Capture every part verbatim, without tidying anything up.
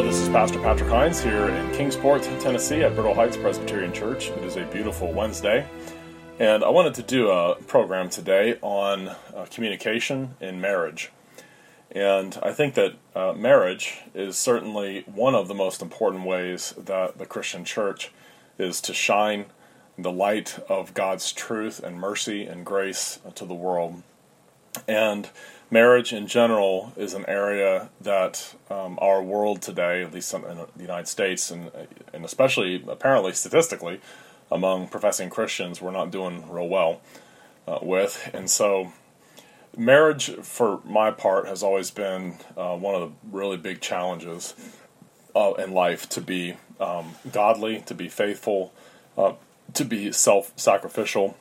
this is Pastor Patrick Hines here in Kingsport, Tennessee at Brittle Heights Presbyterian Church. It is a beautiful Wednesday, and I wanted to do a program today on uh, communication in marriage. And I think that uh, marriage is certainly one of the most important ways that the Christian church is to shine the light of God's truth and mercy and grace to the world. And marriage in general is an area that um, our world today, at least in the United States, and, and especially apparently statistically among professing Christians, we're not doing real well uh, with. And so marriage, for my part, has always been uh, one of the really big challenges uh, in life, to be um, godly, to be faithful, uh, to be self-sacrificial,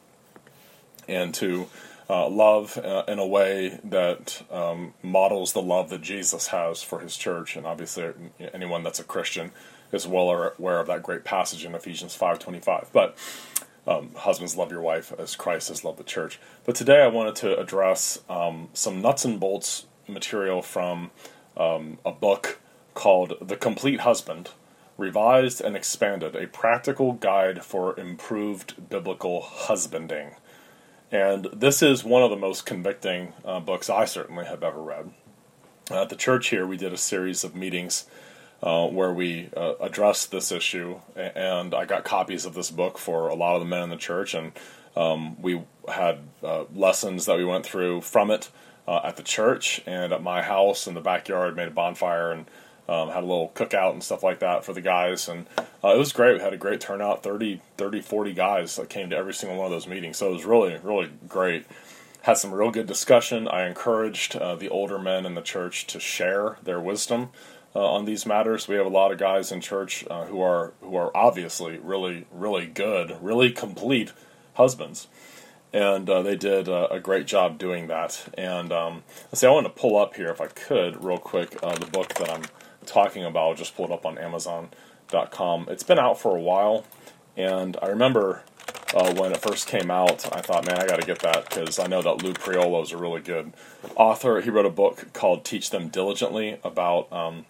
and to Uh, love uh, in a way that um, models the love that Jesus has for his church. And obviously anyone that's a Christian is well aware of that great passage in Ephesians five twenty-five. But um, husbands, love your wife as Christ has loved the church. But today I wanted to address um, some nuts and bolts material from um, a book called The Complete Husband, Revised and Expanded, a Practical Guide for Improved Biblical Husbanding. And this is one of the most convicting uh, books I certainly have ever read. Uh, at the church here, we did a series of meetings uh, where we uh, addressed this issue, and I got copies of this book for a lot of the men in the church, and um, we had uh, lessons that we went through from it uh, at the church and at my house in the backyard, made a bonfire, and Um, had a little cookout and stuff like that for the guys, and uh, it was great. We had a great turnout, thirty, thirty, forty guys that came to every single one of those meetings, so it was really, really great. Had some real good discussion. I encouraged uh, the older men in the church to share their wisdom uh, on these matters. We have a lot of guys in church uh, who are who are obviously really, really good, really complete husbands, and uh, they did uh, a great job doing that. And um, let's see, I want to pull up here, if I could, real quick, uh, the book that I'm talking about. I'll just pull it up on Amazon dot com. It's been out for a while, and I remember uh, when it first came out, I thought, man, I got to get that, because I know that Lou Priolo is a really good author. He wrote a book called Teach Them Diligently, about um,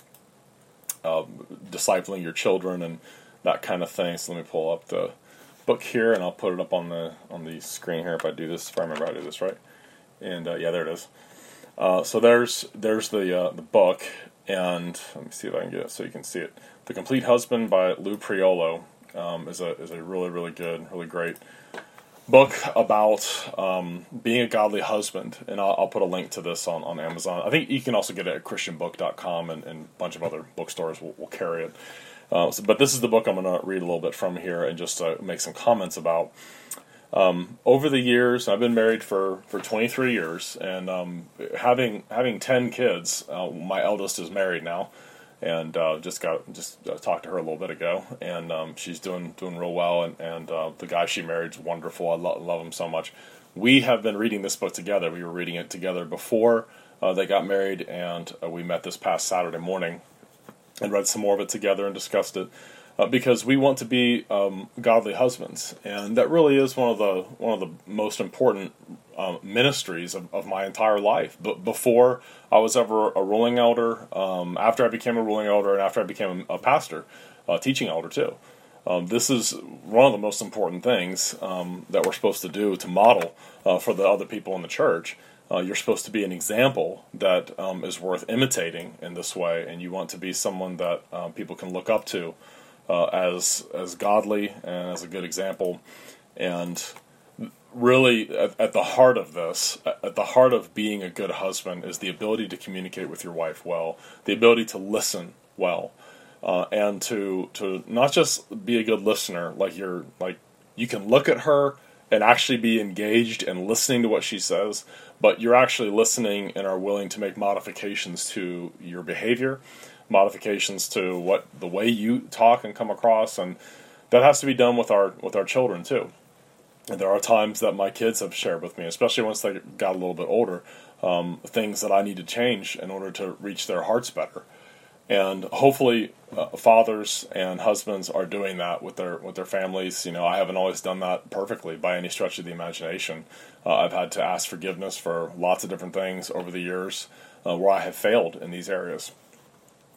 uh, discipling your children and that kind of thing. So let me pull up the book here, and I'll put it up on the on the screen here if I do this, if I remember how to do this right. And uh, yeah, there it is. Uh, so there's there's the uh, the book. And let me see if I can get it so you can see it. The Complete Husband by Lou Priolo um, is a is a really, really good, really great book about um, being a godly husband. And I'll, I'll put a link to this on, on Amazon. I think you can also get it at Christian book dot com, and, and a bunch of other bookstores will, will carry it. Uh, so, but this is the book I'm going to read a little bit from here and just uh, make some comments about. Um, over the years, I've been married for, for twenty-three years, and um, having having ten kids. Uh, my eldest is married now, and uh, just got just uh, talked to her a little bit ago, and um, she's doing doing real well. And, and uh, the guy she married is wonderful. I lo- love him so much. We have been reading this book together. We were reading it together before uh, they got married, and uh, we met this past Saturday morning and read some more of it together and discussed it. Uh, because we want to be um, godly husbands, and that really is one of the one of the most important um, ministries of, of my entire life. But before I was ever a ruling elder, um, after I became a ruling elder, and after I became a pastor, a teaching elder too, um, this is one of the most important things um, that we're supposed to do to model uh, for the other people in the church. Uh, you're supposed to be an example that um, is worth imitating in this way, and you want to be someone that uh, people can look up to. Uh, as as godly and as a good example. And really at, at the heart of this, at the heart of being a good husband, is the ability to communicate with your wife well, the ability to listen well, uh, and to to not just be a good listener, like you're like you can look at her and actually be engaged and listening to what she says, but you're actually listening and are willing to make modifications to your behavior, modifications to what the way you talk and come across, and that has to be done with our with our children too. And there are times that my kids have shared with me, especially once they got a little bit older, um, things that I need to change in order to reach their hearts better. And hopefully, uh, fathers and husbands are doing that with their with their families. You know, I haven't always done that perfectly by any stretch of the imagination. Uh, I've had to ask forgiveness for lots of different things over the years uh, where I have failed in these areas.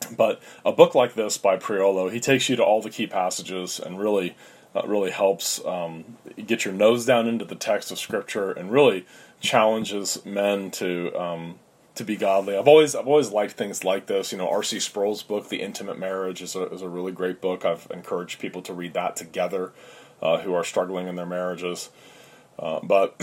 But a book like this by Priolo, he takes you to all the key passages and really, uh, really helps um, get your nose down into the text of Scripture and really challenges men to um, to be godly. I've always I've always liked things like this. You know, R C Sproul's book, The Intimate Marriage, is a is a really great book. I've encouraged people to read that together uh, who are struggling in their marriages. Uh, but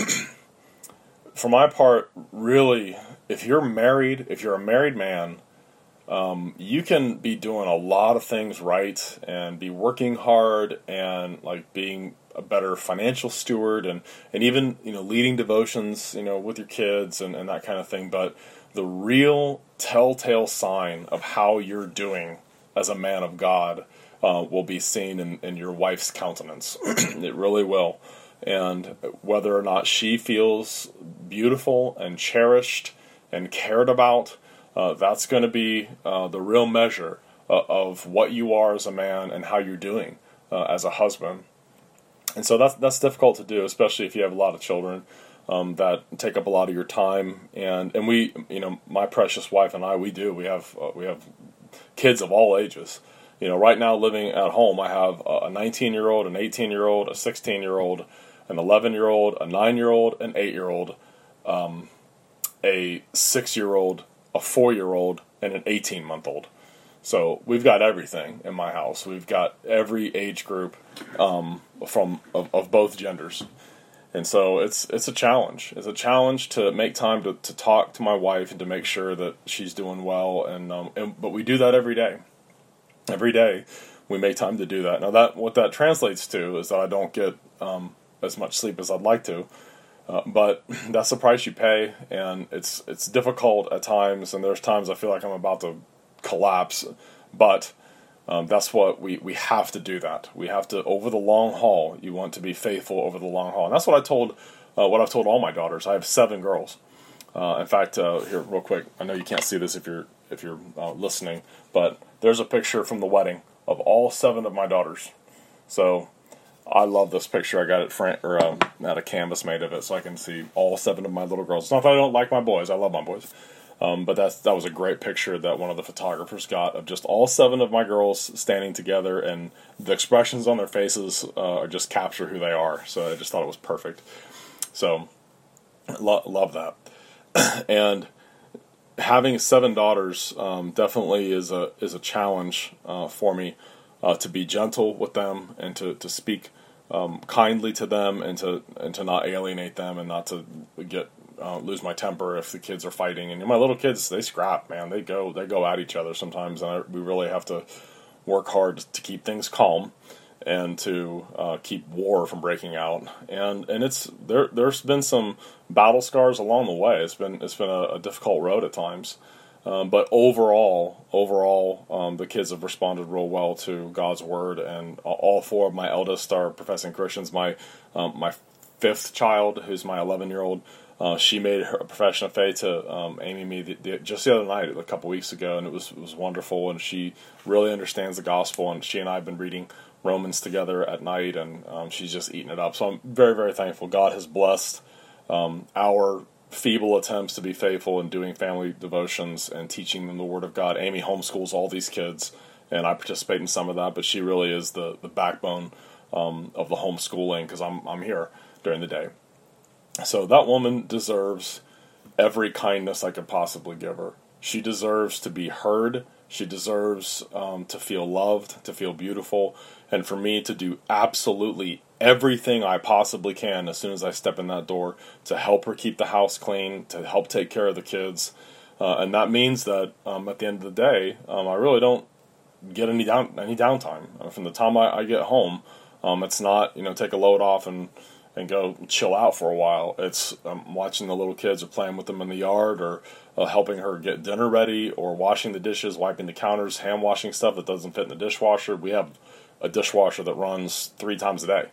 for my part, really, if you're married, if you're a married man, um, you can be doing a lot of things right and be working hard and like being a better financial steward and, and even, you know, leading devotions, you know, with your kids and, and that kind of thing. But the real telltale sign of how you're doing as a man of God uh, will be seen in, in your wife's countenance. It really will. And whether or not she feels beautiful and cherished and cared about, uh, that's going to be uh, the real measure uh, of what you are as a man and how you're doing uh, as a husband. And so that's that's difficult to do, especially if you have a lot of children um, that take up a lot of your time. And, and we, you know, my precious wife and I, we do. We have uh, we have kids of all ages. You know, right now living at home, I have a nineteen-year-old, an eighteen-year-old, a sixteen-year-old, an eleven-year-old, a nine-year-old, an eight-year-old, um, a six-year-old, a four-year-old, and an eighteen-month-old. So we've got everything in my house. We've got every age group um, from of, of both genders. And so it's it's a challenge. It's a challenge to make time to, to talk to my wife and to make sure that she's doing well. And, um, and but we do that every day. Every day we make time to do that. Now that what that translates to is that I don't get um, as much sleep as I'd like to. Uh, but that's the price you pay, and it's it's difficult at times, and there's times I feel like I'm about to collapse, but um, that's what we, we have to do that. We have to, over the long haul, you want to be faithful over the long haul. And that's what I told, uh, what I've told all my daughters. I have seven girls. Uh, in fact, uh, here, real quick, I know you can't see this if you're if you're uh, listening, but there's a picture from the wedding of all seven of my daughters. So I love this picture. I got it front, or um, had a canvas made of it, so I can see all seven of my little girls. It's not that I don't like my boys. I love my boys. Um, but that's, that was a great picture that one of the photographers got of just all seven of my girls standing together, and the expressions on their faces uh, just capture who they are. So I just thought it was perfect. So lo- love that. And having seven daughters um, definitely is a is a challenge uh, for me uh, to be gentle with them and to to speak um, kindly to them and to and to not alienate them and not to get. Uh, lose my temper if the kids are fighting. And my little kids, they scrap, man. They go they go at each other sometimes, and I, we really have to work hard to keep things calm and to uh, keep war from breaking out. And and it's there. There's been some battle scars along the way. It's been it's been a, a difficult road at times, um, but overall, overall, um, the kids have responded real well to God's word. And all four of my eldest are professing Christians. My um, my fifth child, who's my eleven-year-old. Uh, she made her profession of faith to um, Amy me the, the, just the other night, a couple weeks ago, and it was it was wonderful. And she really understands the gospel. And she and I have been reading Romans together at night, and um, she's just eating it up. So I'm very, very thankful. God has blessed um, our feeble attempts to be faithful in doing family devotions and teaching them the Word of God. Amy homeschools all these kids, and I participate in some of that. But she really is the the backbone um, of the homeschooling because I'm I'm here during the day. So that woman deserves every kindness I could possibly give her. She deserves to be heard. She deserves um, to feel loved, to feel beautiful, and for me to do absolutely everything I possibly can as soon as I step in that door to help her keep the house clean, to help take care of the kids. Uh, and that means that um, at the end of the day, um, I really don't get any down any downtime. Uh, from the time I, I get home, um, it's not, you know, take a load off and and go chill out for a while. It's um, watching the little kids or playing with them in the yard or uh, helping her get dinner ready or washing the dishes, wiping the counters, hand washing stuff that doesn't fit in the dishwasher. We have a dishwasher that runs three times a day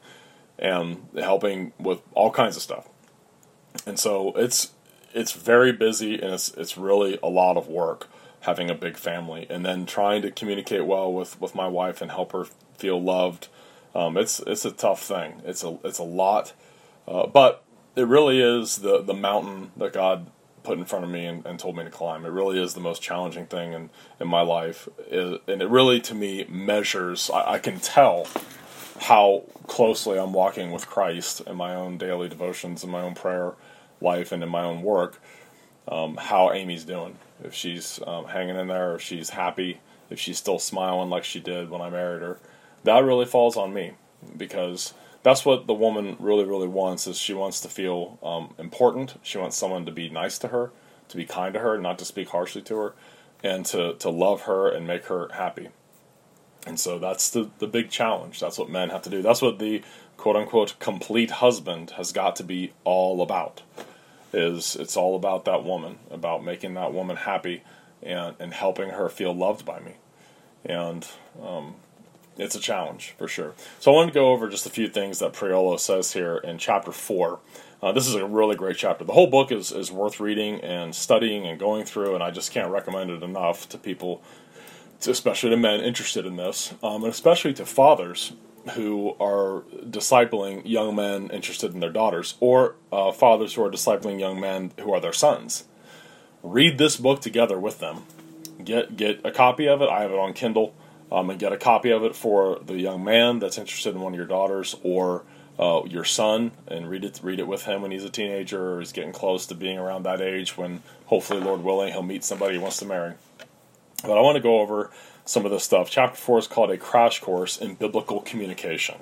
and helping with all kinds of stuff. And so it's it's very busy, and it's it's really a lot of work having a big family and then trying to communicate well with, with my wife and help her feel loved. Um, it's it's a tough thing. It's a it's a lot, uh, but it really is the, the mountain that God put in front of me and, and told me to climb. It really is the most challenging thing in, in my life. It, and it really, to me, measures, I, I can tell how closely I'm walking with Christ in my own daily devotions, in my own prayer life, and in my own work, um, how Amy's doing. If she's um, hanging in there, if she's happy, if she's still smiling like she did when I married her, that really falls on me, because that's what the woman really, really wants, is she wants to feel um, important. She wants someone to be nice to her, to be kind to her, not to speak harshly to her, and to, to love her and make her happy. And so that's the, the big challenge. That's what men have to do. That's what the quote-unquote complete husband has got to be all about. Is it's all about that woman, about making that woman happy and, and helping her feel loved by me. And um, it's a challenge, for sure. So I wanted to go over just a few things that Priolo says here in chapter four. Uh, this is a really great chapter. The whole book is, is worth reading and studying and going through, and I just can't recommend it enough to people, especially to men interested in this, um, and especially to fathers who are discipling young men interested in their daughters, or uh, fathers who are discipling young men who are their sons. Read this book together with them. Get get a copy of it. I have it on Kindle, um, and get a copy of it for the young man that's interested in one of your daughters, or uh, your son, and read it read it with him when he's a teenager, or he's getting close to being around that age when, hopefully, Lord willing, he'll meet somebody he wants to marry. But I want to go over some of this stuff. Chapter four is called A Crash Course in Biblical Communication.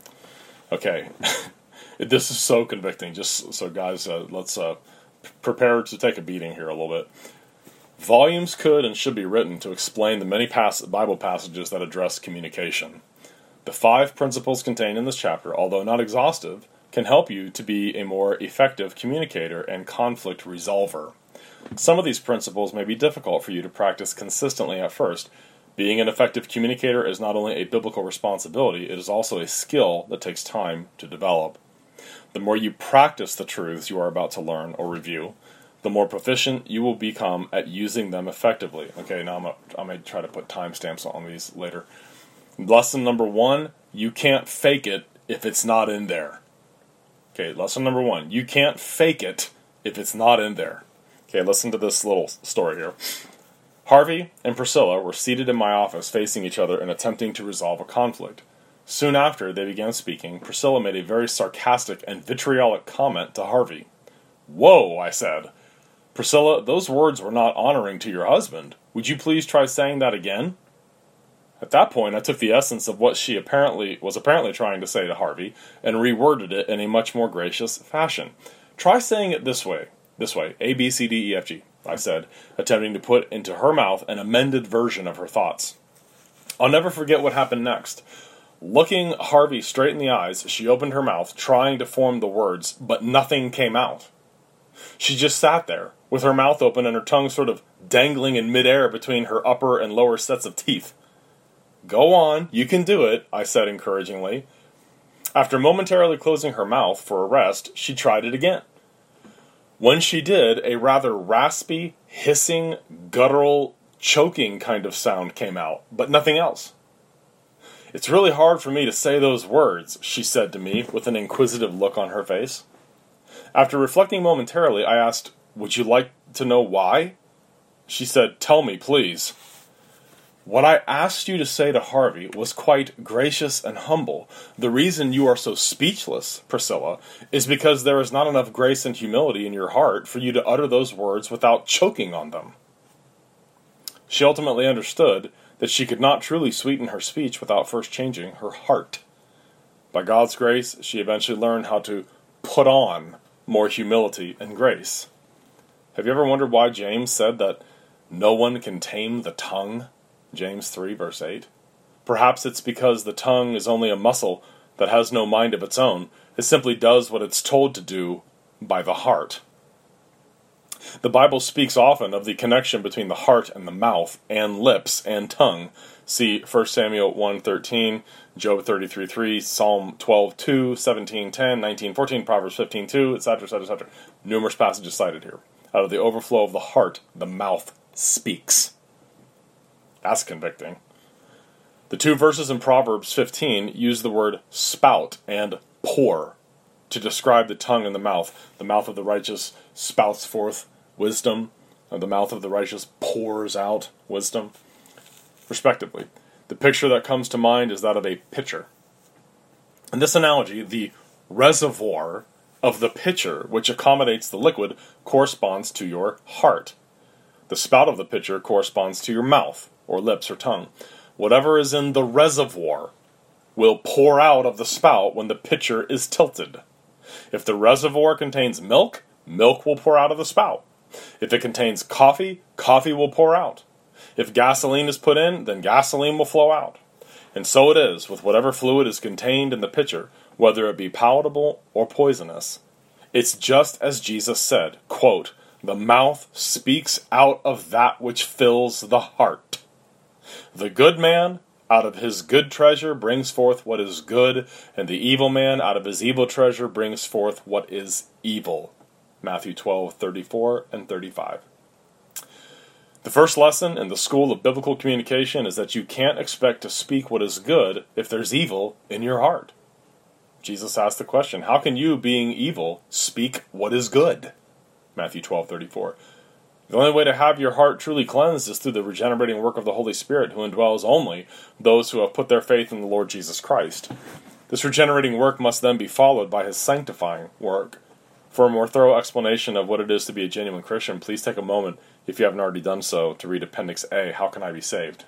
Okay, this is so convicting. Just so, guys, uh, let's uh, prepare to take a beating here a little bit. Volumes could and should be written to explain the many pass- Bible passages that address communication. The five principles contained in this chapter, although not exhaustive, can help you to be a more effective communicator and conflict resolver. Some of these principles may be difficult for you to practice consistently at first. Being an effective communicator is not only a biblical responsibility, it is also a skill that takes time to develop. The more you practice the truths you are about to learn or review, the more proficient you will become at using them effectively. Okay, now I'm going I'm to try to put timestamps on these later. Lesson number one, you can't fake it if it's not in there. Okay, lesson number one, you can't fake it if it's not in there. Okay, listen to this little story here. Harvey and Priscilla were seated in my office facing each other and attempting to resolve a conflict. Soon after they began speaking, Priscilla made a very sarcastic and vitriolic comment to Harvey. "Whoa," I said. "Priscilla, those words were not honoring to your husband. Would you please try saying that again?" At that point, I took the essence of what she apparently was apparently trying to say to Harvey and reworded it in a much more gracious fashion. "Try saying it this way. This way, A, B, C, D, E, F, G, I said, attempting to put into her mouth an amended version of her thoughts. I'll never forget what happened next. Looking Harvey straight in the eyes, she opened her mouth, trying to form the words, but nothing came out. She just sat there, with her mouth open and her tongue sort of dangling in midair between her upper and lower sets of teeth. "Go on, you can do it," I said encouragingly. After momentarily closing her mouth for a rest, she tried it again. When she did, a rather raspy, hissing, guttural, choking kind of sound came out, but nothing else. "It's really hard for me to say those words," she said to me, with an inquisitive look on her face. After reflecting momentarily, I asked, "Would you like to know why?" She said, "Tell me, please." "What I asked you to say to Harvey was quite gracious and humble. The reason you are so speechless, Priscilla, is because there is not enough grace and humility in your heart for you to utter those words without choking on them." She ultimately understood that she could not truly sweeten her speech without first changing her heart. By God's grace, she eventually learned how to put on more humility and grace. Have you ever wondered why James said that no one can tame the tongue? James three, verse eight. Perhaps it's because the tongue is only a muscle that has no mind of its own. It simply does what it's told to do by the heart. The Bible speaks often of the connection between the heart and the mouth, and lips and tongue. See First Samuel one thirteen, Job thirty-three three, Psalm twelve two, seventeen ten, nineteen fourteen, Proverbs fifteen two, et cetera, et cetera, et cetera. Numerous passages cited here. Out of the overflow of the heart, the mouth speaks. That's convicting. The two verses in Proverbs fifteen use the word spout and pour to describe the tongue and the mouth. The mouth of the righteous spouts forth wisdom. Uh, the mouth of the righteous pours out wisdom, respectively. The picture that comes to mind is that of a pitcher. In this analogy, the reservoir of the pitcher, which accommodates the liquid, corresponds to your heart. The spout of the pitcher corresponds to your mouth, or lips, or tongue. Whatever is in the reservoir will pour out of the spout when the pitcher is tilted. If the reservoir contains milk, milk will pour out of the spout. If it contains coffee, coffee will pour out. If gasoline is put in, then gasoline will flow out. And so it is with whatever fluid is contained in the pitcher, whether it be palatable or poisonous. It's just as Jesus said, quote, "The mouth speaks out of that which fills the heart. The good man out of his good treasure brings forth what is good, and the evil man out of his evil treasure brings forth what is evil." Matthew twelve, thirty-four and thirty-five. The first lesson in the school of biblical communication is that you can't expect to speak what is good if there's evil in your heart. Jesus asked the question, how can you, being evil, speak what is good? Matthew twelve, thirty-four. The only way to have your heart truly cleansed is through the regenerating work of the Holy Spirit, who indwells only those who have put their faith in the Lord Jesus Christ. This regenerating work must then be followed by His sanctifying work. For a more thorough explanation of what it is to be a genuine Christian, please take a moment, if you haven't already done so, to read Appendix A, How Can I Be Saved?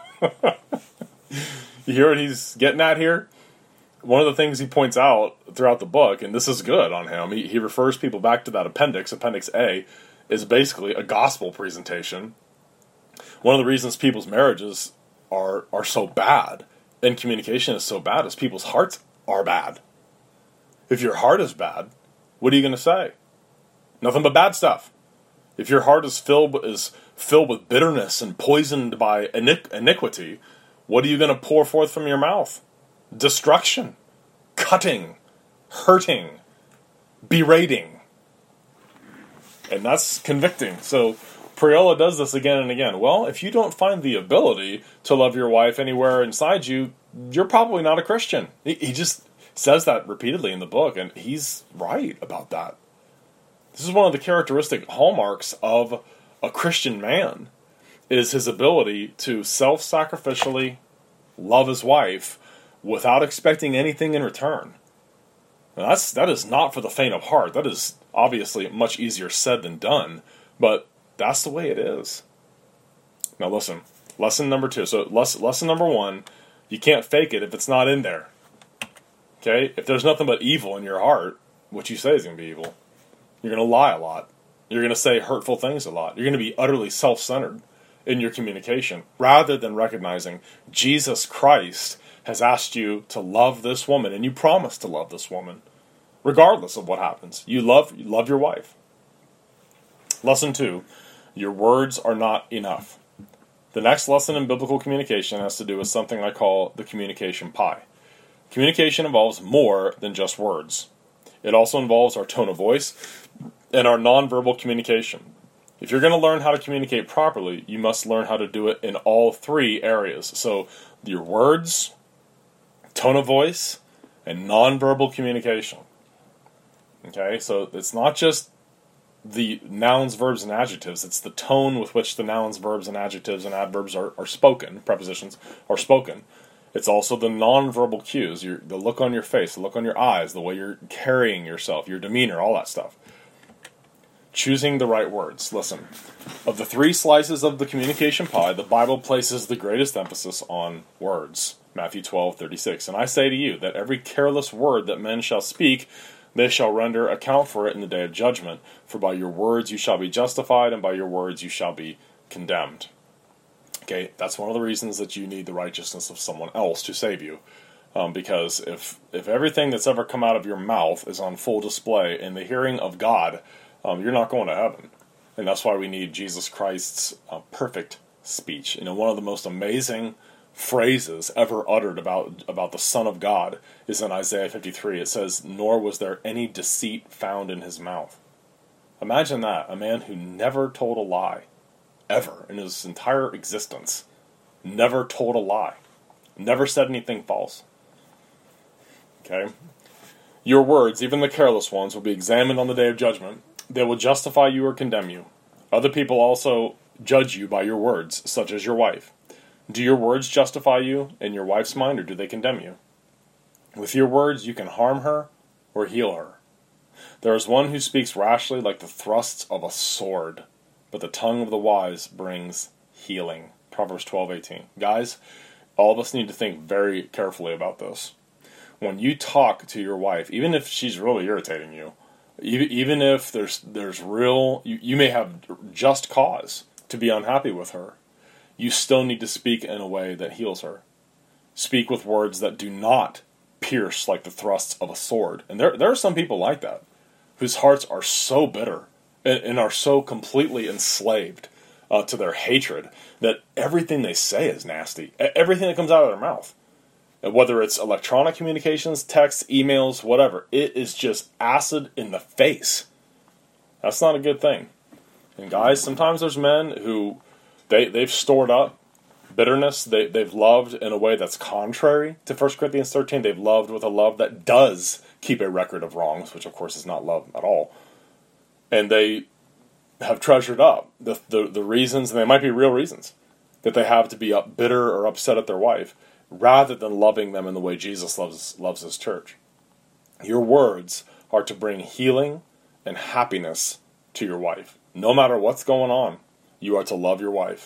You hear what he's getting at here? One of the things he points out throughout the book, and this is good on him, he, he refers people back to that appendix. Appendix A is basically a gospel presentation. One of the reasons people's marriages are are so bad and communication is so bad is people's hearts are bad. If your heart is bad, what are you going to say? Nothing but bad stuff. If your heart is filled is filled with bitterness and poisoned by iniqu- iniquity, what are you going to pour forth from your mouth? Destruction, cutting, hurting, berating. And that's convicting. So Priola does this again and again. Well, if you don't find the ability to love your wife anywhere inside you, you're probably not a Christian. He, he just says that repeatedly in the book, and he's right about that. This is one of the characteristic hallmarks of a Christian man, is his ability to self-sacrificially love his wife without expecting anything in return. Now that's that is not for the faint of heart. That is obviously much easier said than done, but that's the way it is. Now listen, lesson number two. So lesson, lesson number one, you can't fake it if it's not in there. Okay? If there's nothing but evil in your heart, what you say is going to be evil. You're going to lie a lot. You're going to say hurtful things a lot. You're going to be utterly self-centered in your communication, rather than recognizing Jesus Christ has asked you to love this woman, and you promise to love this woman, regardless of what happens. You love, you love your wife. Lesson two, your words are not enough. The next lesson in biblical communication has to do with something I call the communication pie. Communication involves more than just words. It also involves our tone of voice and our nonverbal communication. If you're going to learn how to communicate properly, you must learn how to do it in all three areas. So your words, tone of voice, and nonverbal communication. Okay, so it's not just the nouns, verbs, and adjectives. It's the tone with which the nouns, verbs, and adjectives and adverbs are, are spoken, prepositions are spoken. It's also the nonverbal cues, your, the look on your face, the look on your eyes, the way you're carrying yourself, your demeanor, all that stuff. Choosing the right words. Listen, of the three slices of the communication pie, the Bible places the greatest emphasis on words. Matthew twelve, thirty-six. And I say to you that every careless word that men shall speak, they shall render account for it in the day of judgment. For by your words you shall be justified, and by your words you shall be condemned. Okay, that's one of the reasons that you need the righteousness of someone else to save you. Um, because if if everything that's ever come out of your mouth is on full display in the hearing of God, um, you're not going to heaven. And that's why we need Jesus Christ's uh, perfect speech. You know, one of the most amazing phrases ever uttered about about the Son of God is in Isaiah fifty-three. It says, "Nor was there any deceit found in his mouth." Imagine that, a man who never told a lie, ever, in his entire existence. Never told a lie. Never said anything false. Okay? Your words, even the careless ones, will be examined on the day of judgment. They will justify you or condemn you. Other people also judge you by your words, such as your wife. Do your words justify you in your wife's mind, or do they condemn you? With your words you can harm her or heal her. There is one who speaks rashly like the thrusts of a sword, but the tongue of the wise brings healing. Proverbs twelve eighteen. Guys, all of us need to think very carefully about this. When you talk to your wife, even if she's really irritating you, even if there's there's real, you, you may have just cause to be unhappy with her, you still need to speak in a way that heals her. Speak with words that do not pierce like the thrusts of a sword. And there, there are some people like that, whose hearts are so bitter and, and are so completely enslaved uh, to their hatred that everything they say is nasty. Everything that comes out of their mouth. Whether it's electronic communications, texts, emails, whatever, it is just acid in the face. That's not a good thing. And guys, sometimes there's men who, they, they've stored up bitterness. They, they've loved in a way that's contrary to First Corinthians thirteen. They've loved with a love that does keep a record of wrongs, which of course is not love at all. And they have treasured up the, the, the reasons, and they might be real reasons, that they have to be up bitter or upset at their wife, rather than loving them in the way Jesus loves loves his church. Your words are to bring healing and happiness to your wife. No matter what's going on, you are to love your wife.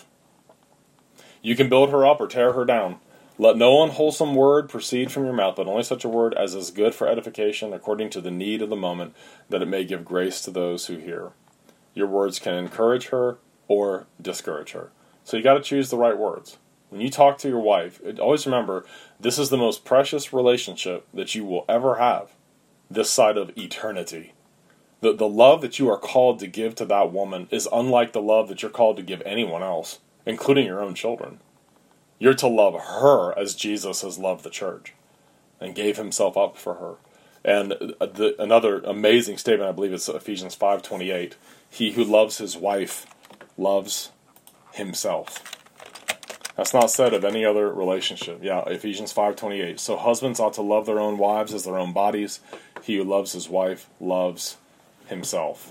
You can build her up or tear her down. Let no unwholesome word proceed from your mouth, but only such a word as is good for edification, according to the need of the moment, that it may give grace to those who hear. Your words can encourage her or discourage her. So you got to choose the right words. When you talk to your wife, always remember, this is the most precious relationship that you will ever have, this side of eternity. The, the love that you are called to give to that woman is unlike the love that you're called to give anyone else, including your own children. You're to love her as Jesus has loved the church and gave himself up for her. And the, another amazing statement, I believe it's Ephesians five twenty-eight, he who loves his wife loves himself. That's not said of any other relationship. Yeah, Ephesians five twenty-eight. So husbands ought to love their own wives as their own bodies. He who loves his wife loves himself.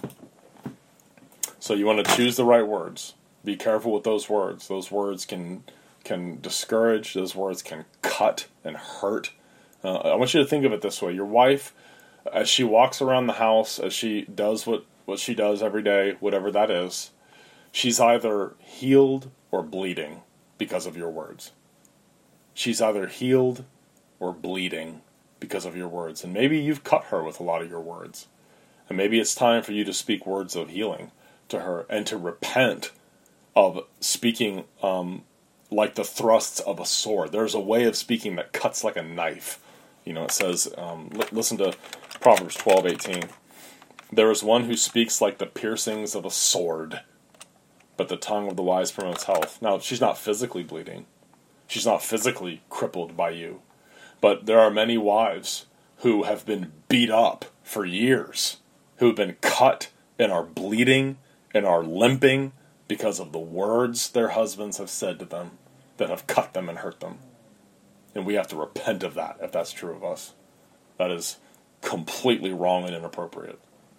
So you want to choose the right words. Be careful with those words. Those words can can discourage. Those words can cut and hurt. Uh, I want you to think of it this way. Your wife, as she walks around the house, as she does what, what she does every day, whatever that is, she's either healed or bleeding because of your words. She's either healed or bleeding because of your words. And maybe you've cut her with a lot of your words. And maybe it's time for you to speak words of healing to her and to repent of speaking um, like the thrusts of a sword. There's a way of speaking that cuts like a knife. You know, it says, um, li- listen to Proverbs twelve eighteen. There is one who speaks like the piercings of a sword, but the tongue of the wise promotes health. Now, she's not physically bleeding. She's not physically crippled by you. But there are many wives who have been beat up for years, who have been cut and are bleeding and are limping because of the words their husbands have said to them that have cut them and hurt them. And we have to repent of that if that's true of us. That is completely wrong and inappropriate.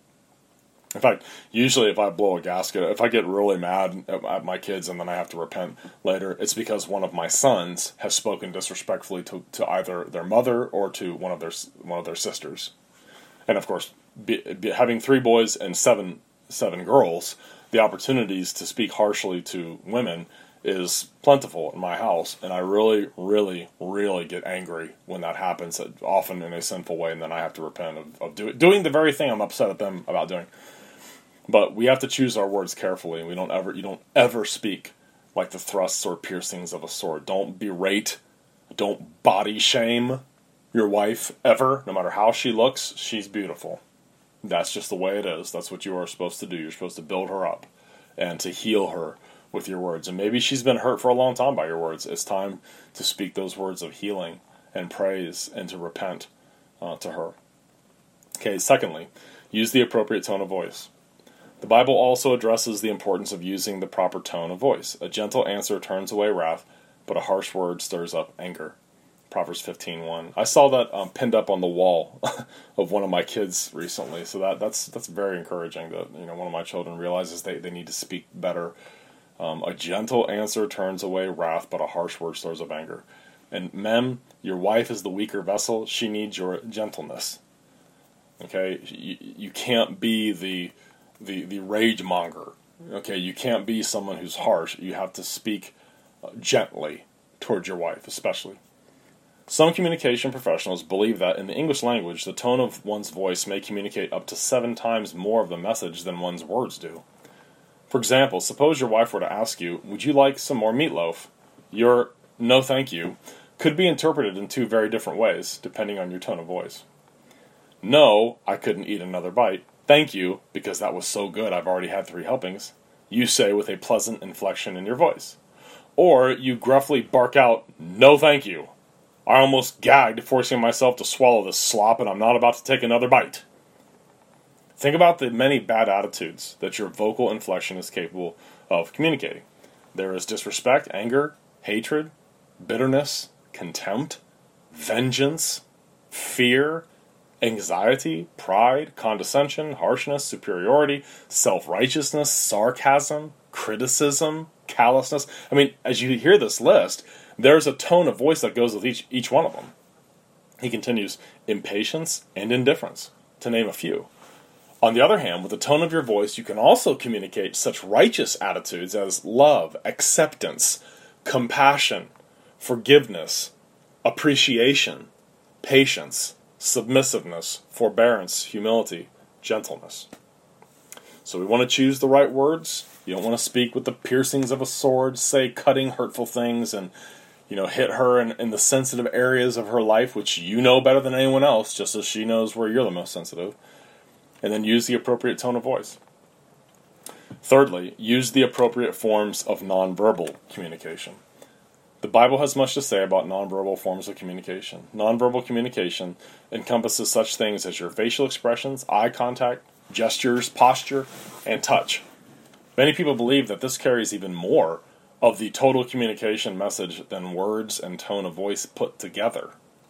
In fact, usually if I blow a gasket, if I get really mad at my kids and then I have to repent later, it's because one of my sons has spoken disrespectfully to, to either their mother or to one of their one of their sisters. And of course, be, be, having three boys and seven seven girls, the opportunities to speak harshly to women is plentiful in my house, and I really, really, really get angry when that happens, often in a sinful way, and then I have to repent of, of do, doing the very thing I'm upset at them about doing. But we have to choose our words carefully, and we don't ever, you don't ever speak like the thrusts or piercings of a sword. Don't berate, don't body shame your wife ever, no matter how she looks. She's beautiful. That's just the way it is. That's what you are supposed to do. You're supposed to build her up and to heal her with your words. And maybe she's been hurt for a long time by your words. It's time to speak those words of healing and praise and to repent uh, to her. Okay, secondly, use the appropriate tone of voice. The Bible also addresses the importance of using the proper tone of voice. A gentle answer turns away wrath, but a harsh word stirs up anger. Proverbs fifteen one. I saw that um, pinned up on the wall of one of my kids recently, so that that's that's very encouraging that, you know, one of my children realizes they, they need to speak better. Um, a gentle answer turns away wrath, but a harsh word stirs up anger. And men, your wife is the weaker vessel. She needs your gentleness. Okay, you, you can't be the the the rage monger. Okay, you can't be someone who's harsh. You have to speak uh, gently towards your wife, especially. Some communication professionals believe that in the English language, the tone of one's voice may communicate up to seven times more of the message than one's words do. For example, suppose your wife were to ask you, would you like some more meatloaf? Your no thank you could be interpreted in two very different ways, depending on your tone of voice. No, I couldn't eat another bite. Thank you, because that was so good I've already had three helpings, you say with a pleasant inflection in your voice. Or you gruffly bark out, no thank you. I almost gagged forcing myself to swallow this slop and I'm not about to take another bite. Think about the many bad attitudes that your vocal inflection is capable of communicating. There is disrespect, anger, hatred, bitterness, contempt, vengeance, fear, anxiety, pride, condescension, harshness, superiority, self-righteousness, sarcasm, criticism, callousness. I mean, as you hear this list, there's a tone of voice that goes with each, each one of them. He continues, impatience and indifference, to name a few. On the other hand, with the tone of your voice, you can also communicate such righteous attitudes as love, acceptance, compassion, forgiveness, appreciation, patience, submissiveness, forbearance, humility, gentleness. So we want to choose the right words. You don't want to speak with the piercings of a sword, say cutting, hurtful things, and, you know, hit her in, in the sensitive areas of her life, which you know better than anyone else, just as she knows where you're the most sensitive. And then use the appropriate tone of voice. Thirdly, use the appropriate forms of nonverbal communication. The Bible has much to say about nonverbal forms of communication. Nonverbal communication encompasses such things as your facial expressions, eye contact, gestures, posture, and touch. Many people believe that this carries even more of the total communication message than words and tone of voice put together.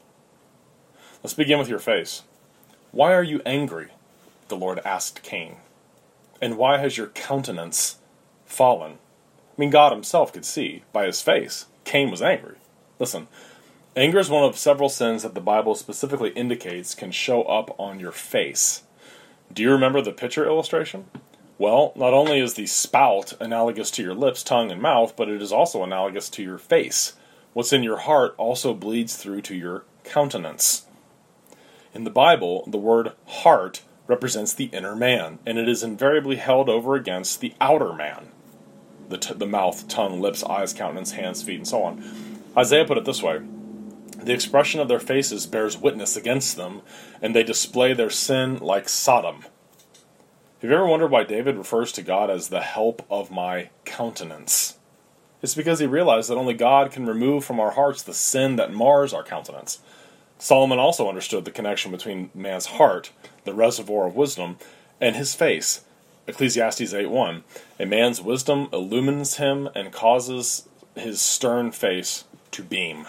Let's begin with your face. Why are you angry? The Lord asked Cain. And why has your countenance fallen? I mean, God himself could see by his face Cain was angry. Listen, anger is one of several sins that the Bible specifically indicates can show up on your face. Do you remember the picture illustration? Well, not only is the spout analogous to your lips, tongue, and mouth, but it is also analogous to your face. What's in your heart also bleeds through to your countenance. In the Bible, the word heart represents the inner man, and it is invariably held over against the outer man. The, t- the mouth, tongue, lips, eyes, countenance, hands, feet, and so on. Isaiah put it this way, the expression of their faces bears witness against them, and they display their sin like Sodom. Have you ever wondered why David refers to God as the help of my countenance? It's because he realized that only God can remove from our hearts the sin that mars our countenance. Solomon also understood the connection between man's heart, the reservoir of wisdom, and his face. Ecclesiastes eight one, a man's wisdom illumines him and causes his stern face to beam.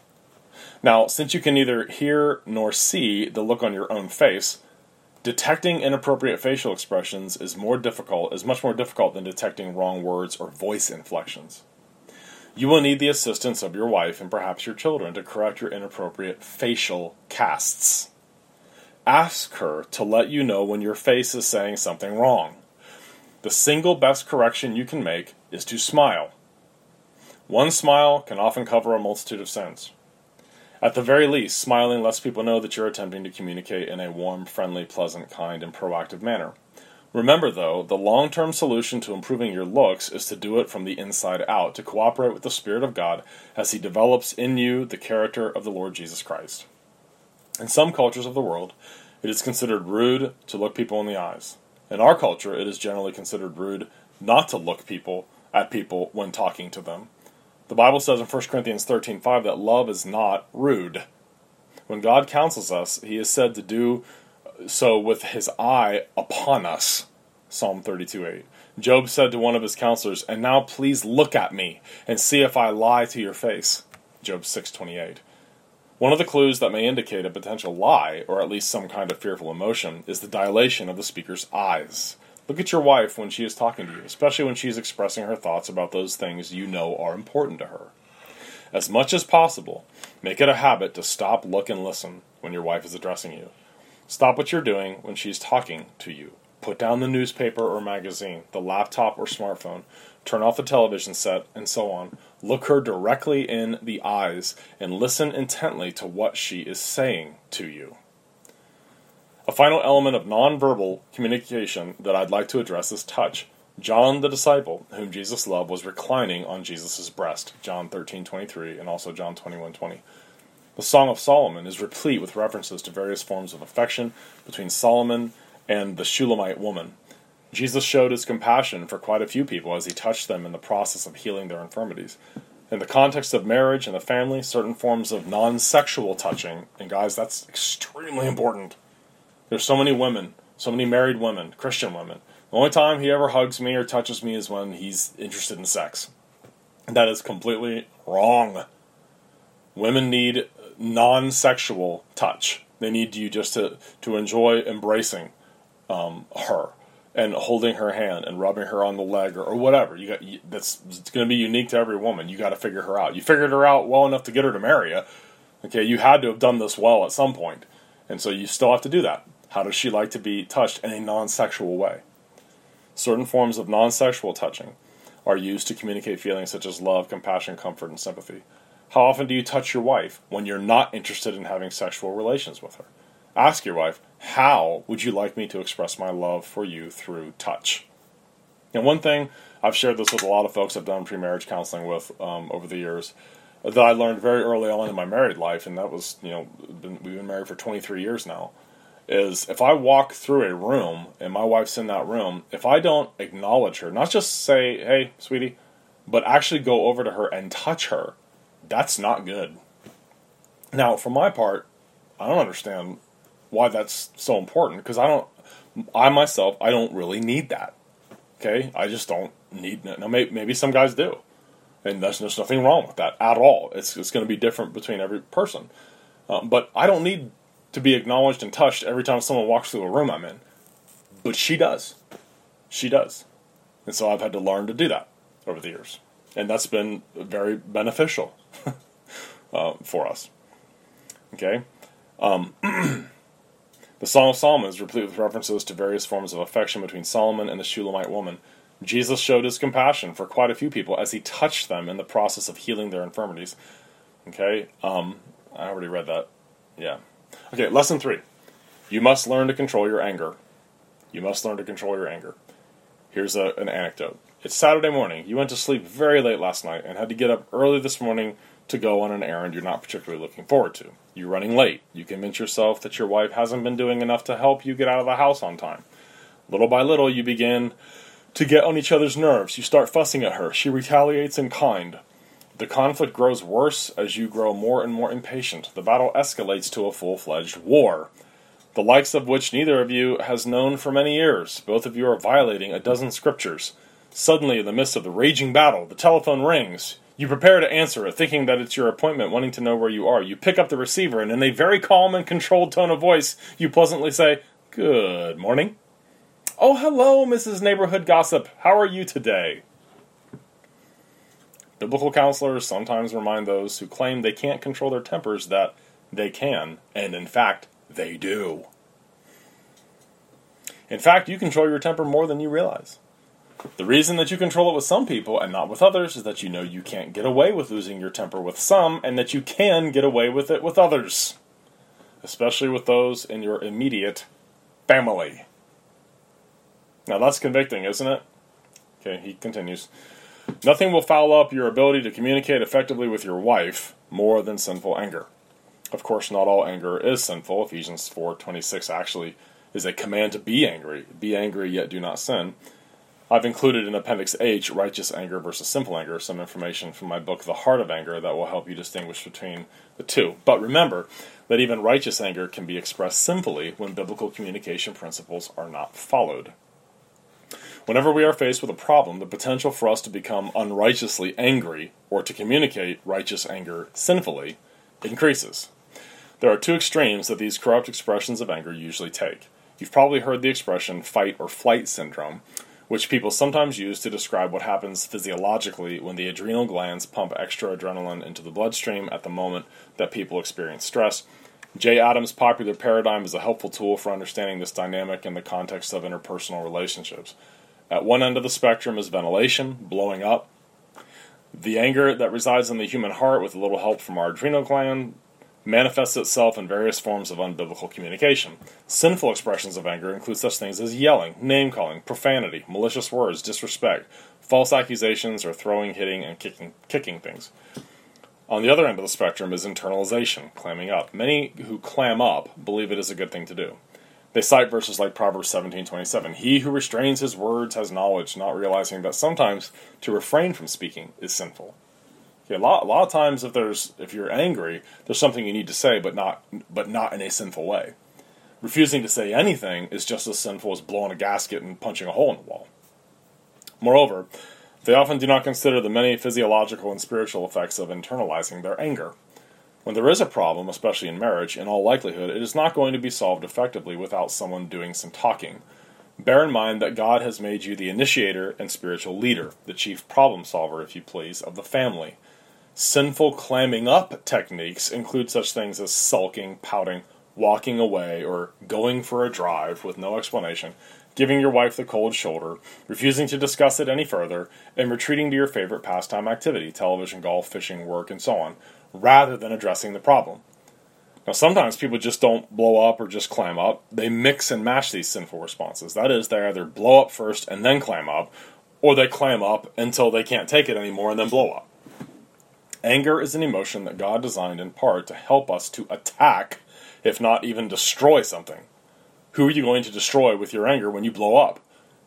Now, since you can neither hear nor see the look on your own face, detecting inappropriate facial expressions is more difficult, is much more difficult than detecting wrong words or voice inflections. You will need the assistance of your wife and perhaps your children to correct your inappropriate facial casts. Ask her to let you know when your face is saying something wrong. The single best correction you can make is to smile. One smile can often cover a multitude of sins. At the very least, smiling lets people know that you're attempting to communicate in a warm, friendly, pleasant, kind, and proactive manner. Remember, though, the long-term solution to improving your looks is to do it from the inside out, to cooperate with the Spirit of God as He develops in you the character of the Lord Jesus Christ. In some cultures of the world, it is considered rude to look people in the eyes. In our culture, it is generally considered rude not to look people at people when talking to them. The Bible says in First Corinthians thirteen five that love is not rude. When God counsels us, He is said to do so with His eye upon us. Psalm thirty-two eight. Job said to one of his counselors, "And now please look at me and see if I lie to your face." Job six twenty-eight. One of the clues that may indicate a potential lie, or at least some kind of fearful emotion, is the dilation of the speaker's eyes. Look at your wife when she is talking to you, especially when she is expressing her thoughts about those things you know are important to her. As much as possible, make it a habit to stop, look, and listen when your wife is addressing you. Stop what you're doing when she's talking to you. Put down the newspaper or magazine, the laptop or smartphone, turn off the television set, and so on. Look her directly in the eyes and listen intently to what she is saying to you. A final element of nonverbal communication that I'd like to address is touch. John the disciple, whom Jesus loved, was reclining on Jesus' breast, John thirteen twenty-three, and also John twenty-one twenty. The Song of Solomon is replete with references to various forms of affection between Solomon and the Shulamite woman. Jesus showed his compassion for quite a few people as he touched them in the process of healing their infirmities. In the context of marriage and the family, certain forms of non-sexual touching, and guys, that's extremely important. There's so many women, so many married women, Christian women. The only time he ever hugs me or touches me is when he's interested in sex. That is completely wrong. Women need non-sexual touch. They need you just to, to enjoy embracing um, her and holding her hand and rubbing her on the leg or, or whatever. You got you, that's it's going to be unique to every woman. You got to figure her out. You figured her out well enough to get her to marry you. Okay, you had to have done this well at some point, and so you still have to do that. How does she like to be touched in a non-sexual way? Certain forms of non-sexual touching are used to communicate feelings such as love, compassion, comfort, and sympathy. How often do you touch your wife when you're not interested in having sexual relations with her? Ask your wife, how would you like me to express my love for you through touch? And one thing, I've shared this with a lot of folks I've done pre-marriage counseling with um, over the years, that I learned very early on in my married life, and that was, you know, been, we've been married for twenty-three years now, is if I walk through a room and my wife's in that room, if I don't acknowledge her, not just say, hey, sweetie, but actually go over to her and touch her, that's not good. Now, for my part, I don't understand why that's so important, because I don't, I myself, I don't really need that. Okay? I just don't need it. Now, maybe, maybe some guys do. And there's, there's nothing wrong with that at all. It's, it's going to be different between every person. Um, but I don't need to be acknowledged and touched every time someone walks through a room I'm in. But she does. She does. And so I've had to learn to do that over the years. And that's been very beneficial uh, for us. Okay? Um, the Song of Solomon is replete with references to various forms of affection between Solomon and the Shulamite woman. Jesus showed his compassion for quite a few people as he touched them in the process of healing their infirmities. Okay? Um, I already read that. Yeah. Okay, lesson three. You must learn to control your anger. You must learn to control your anger. Here's a, an anecdote. It's Saturday morning. You went to sleep very late last night and had to get up early this morning to go on an errand you're not particularly looking forward to. You're running late. You convince yourself that your wife hasn't been doing enough to help you get out of the house on time. Little by little, you begin to get on each other's nerves. You start fussing at her. She retaliates in kind. The conflict grows worse as you grow more and more impatient. The battle escalates to a full-fledged war, the likes of which neither of you has known for many years. Both of you are violating a dozen scriptures. Suddenly, in the midst of the raging battle, the telephone rings. You prepare to answer it, thinking that it's your appointment, wanting to know where you are. You pick up the receiver, and in a very calm and controlled tone of voice, you pleasantly say, "Good morning." "Oh, hello, Missus Neighborhood Gossip. How are you today?" Biblical counselors sometimes remind those who claim they can't control their tempers that they can, and in fact, they do. In fact, you control your temper more than you realize. The reason that you control it with some people and not with others is that you know you can't get away with losing your temper with some, and that you can get away with it with others, especially with those in your immediate family. Now that's convicting, isn't it? Okay, he continues. Nothing will foul up your ability to communicate effectively with your wife more than sinful anger. Of course, not all anger is sinful. Ephesians four twenty-six actually is a command to be angry. Be angry, yet do not sin. I've included in Appendix H, Righteous Anger versus Sinful Anger, some information from my book, The Heart of Anger, that will help you distinguish between the two. But remember that even righteous anger can be expressed sinfully when biblical communication principles are not followed. Whenever we are faced with a problem, the potential for us to become unrighteously angry or to communicate righteous anger sinfully increases. There are two extremes that these corrupt expressions of anger usually take. You've probably heard the expression fight or flight syndrome, which people sometimes use to describe what happens physiologically when the adrenal glands pump extra adrenaline into the bloodstream at the moment that people experience stress. Jay Adams' popular paradigm is a helpful tool for understanding this dynamic in the context of interpersonal relationships. At one end of the spectrum is ventilation, blowing up. The anger that resides in the human heart with a little help from our adrenal gland manifests itself in various forms of unbiblical communication. Sinful expressions of anger include such things as yelling, name-calling, profanity, malicious words, disrespect, false accusations, or throwing, hitting, and kicking, kicking things. On the other end of the spectrum is internalization, clamming up. Many who clam up believe it is a good thing to do. They cite verses like Proverbs seventeen twenty-seven. He who restrains his words has knowledge, not realizing that sometimes to refrain from speaking is sinful. Okay, a lot, a lot of times, if there's if you're angry, there's something you need to say, but not but not in a sinful way. Refusing to say anything is just as sinful as blowing a gasket and punching a hole in the wall. Moreover, they often do not consider the many physiological and spiritual effects of internalizing their anger. When there is a problem, especially in marriage, in all likelihood, it is not going to be solved effectively without someone doing some talking. Bear in mind that God has made you the initiator and spiritual leader, the chief problem solver, if you please, of the family. Sinful clamming up techniques include such things as sulking, pouting, walking away, or going for a drive with no explanation, giving your wife the cold shoulder, refusing to discuss it any further, and retreating to your favorite pastime activity, television, golf, fishing, work, and so on, rather than addressing the problem. Now, sometimes people just don't blow up or just clam up. They mix and match these sinful responses. That is, they either blow up first and then clam up, or they clam up until they can't take it anymore and then blow up. Anger is an emotion that God designed in part to help us to attack, if not even destroy something. Who are you going to destroy with your anger when you blow up?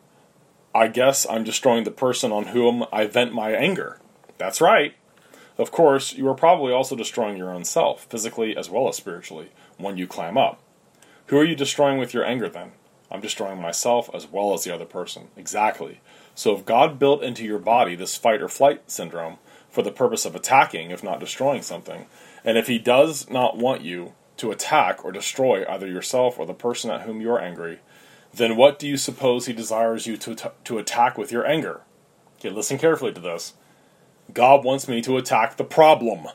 I guess I'm destroying the person on whom I vent my anger. That's right. Of course, you are probably also destroying your own self, physically as well as spiritually, when you clam up. Who are you destroying with your anger then? I'm destroying myself as well as the other person. Exactly. So if God built into your body this fight or flight syndrome for the purpose of attacking, if not destroying something, and if he does not want you to attack or destroy either yourself or the person at whom you are angry, then what do you suppose he desires you to, t- to attack with your anger? Okay, listen carefully to this. God wants me to attack the problem.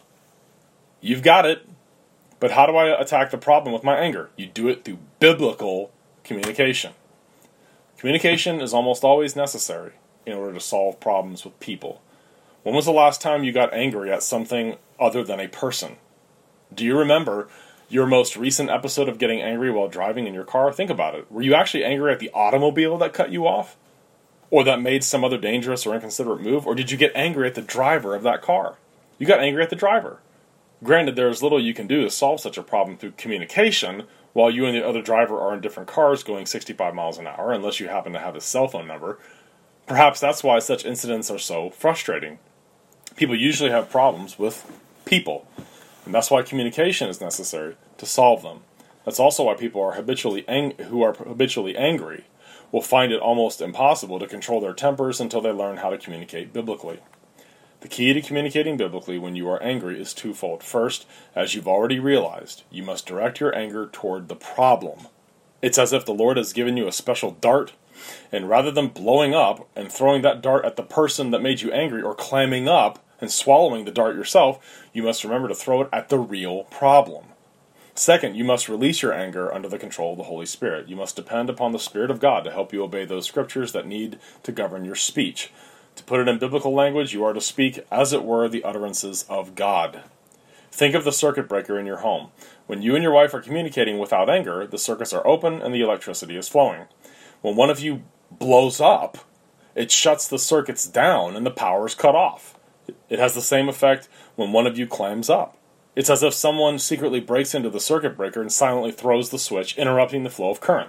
You've got it. But how do I attack the problem with my anger? You do it through biblical communication. Communication is almost always necessary in order to solve problems with people. When was the last time you got angry at something other than a person? Do you remember your most recent episode of getting angry while driving in your car? Think about it. Were you actually angry at the automobile that cut you off? Or that made some other dangerous or inconsiderate move? Or did you get angry at the driver of that car? You got angry at the driver. Granted, there is little you can do to solve such a problem through communication while you and the other driver are in different cars going sixty-five miles an hour, unless you happen to have his cell phone number. Perhaps that's why such incidents are so frustrating. People usually have problems with people, and that's why communication is necessary to solve them. That's also why people are habitually ang- who are habitually angry will find it almost impossible to control their tempers until they learn how to communicate biblically. The key to communicating biblically when you are angry is twofold. First, as you've already realized, you must direct your anger toward the problem. It's as if the Lord has given you a special dart, and rather than blowing up and throwing that dart at the person that made you angry or clamming up and swallowing the dart yourself, you must remember to throw it at the real problem. Second, you must release your anger under the control of the Holy Spirit. You must depend upon the Spirit of God to help you obey those scriptures that need to govern your speech. To put it in biblical language, you are to speak, as it were, the utterances of God. Think of the circuit breaker in your home. When you and your wife are communicating without anger, the circuits are open and the electricity is flowing. When one of you blows up, it shuts the circuits down and the power is cut off. It has the same effect when one of you clams up. It's as if someone secretly breaks into the circuit breaker and silently throws the switch, interrupting the flow of current.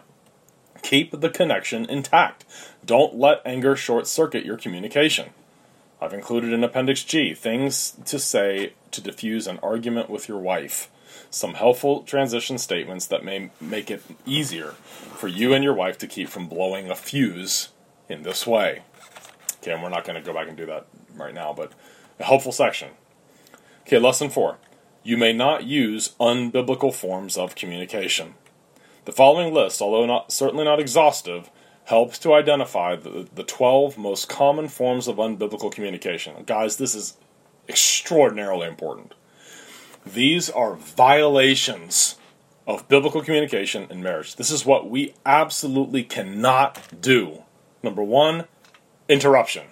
Keep the connection intact. Don't let anger short-circuit your communication. I've included in Appendix G things to say to diffuse an argument with your wife. Some helpful transition statements that may make it easier for you and your wife to keep from blowing a fuse in this way. Okay, and we're not going to go back and do that right now, but a helpful section. Okay, lesson four. You may not use unbiblical forms of communication. The following list, although not certainly not exhaustive, helps to identify the, the twelve most common forms of unbiblical communication. Guys, this is extraordinarily important. These are violations of biblical communication in marriage. This is what we absolutely cannot do. Number one, interruption.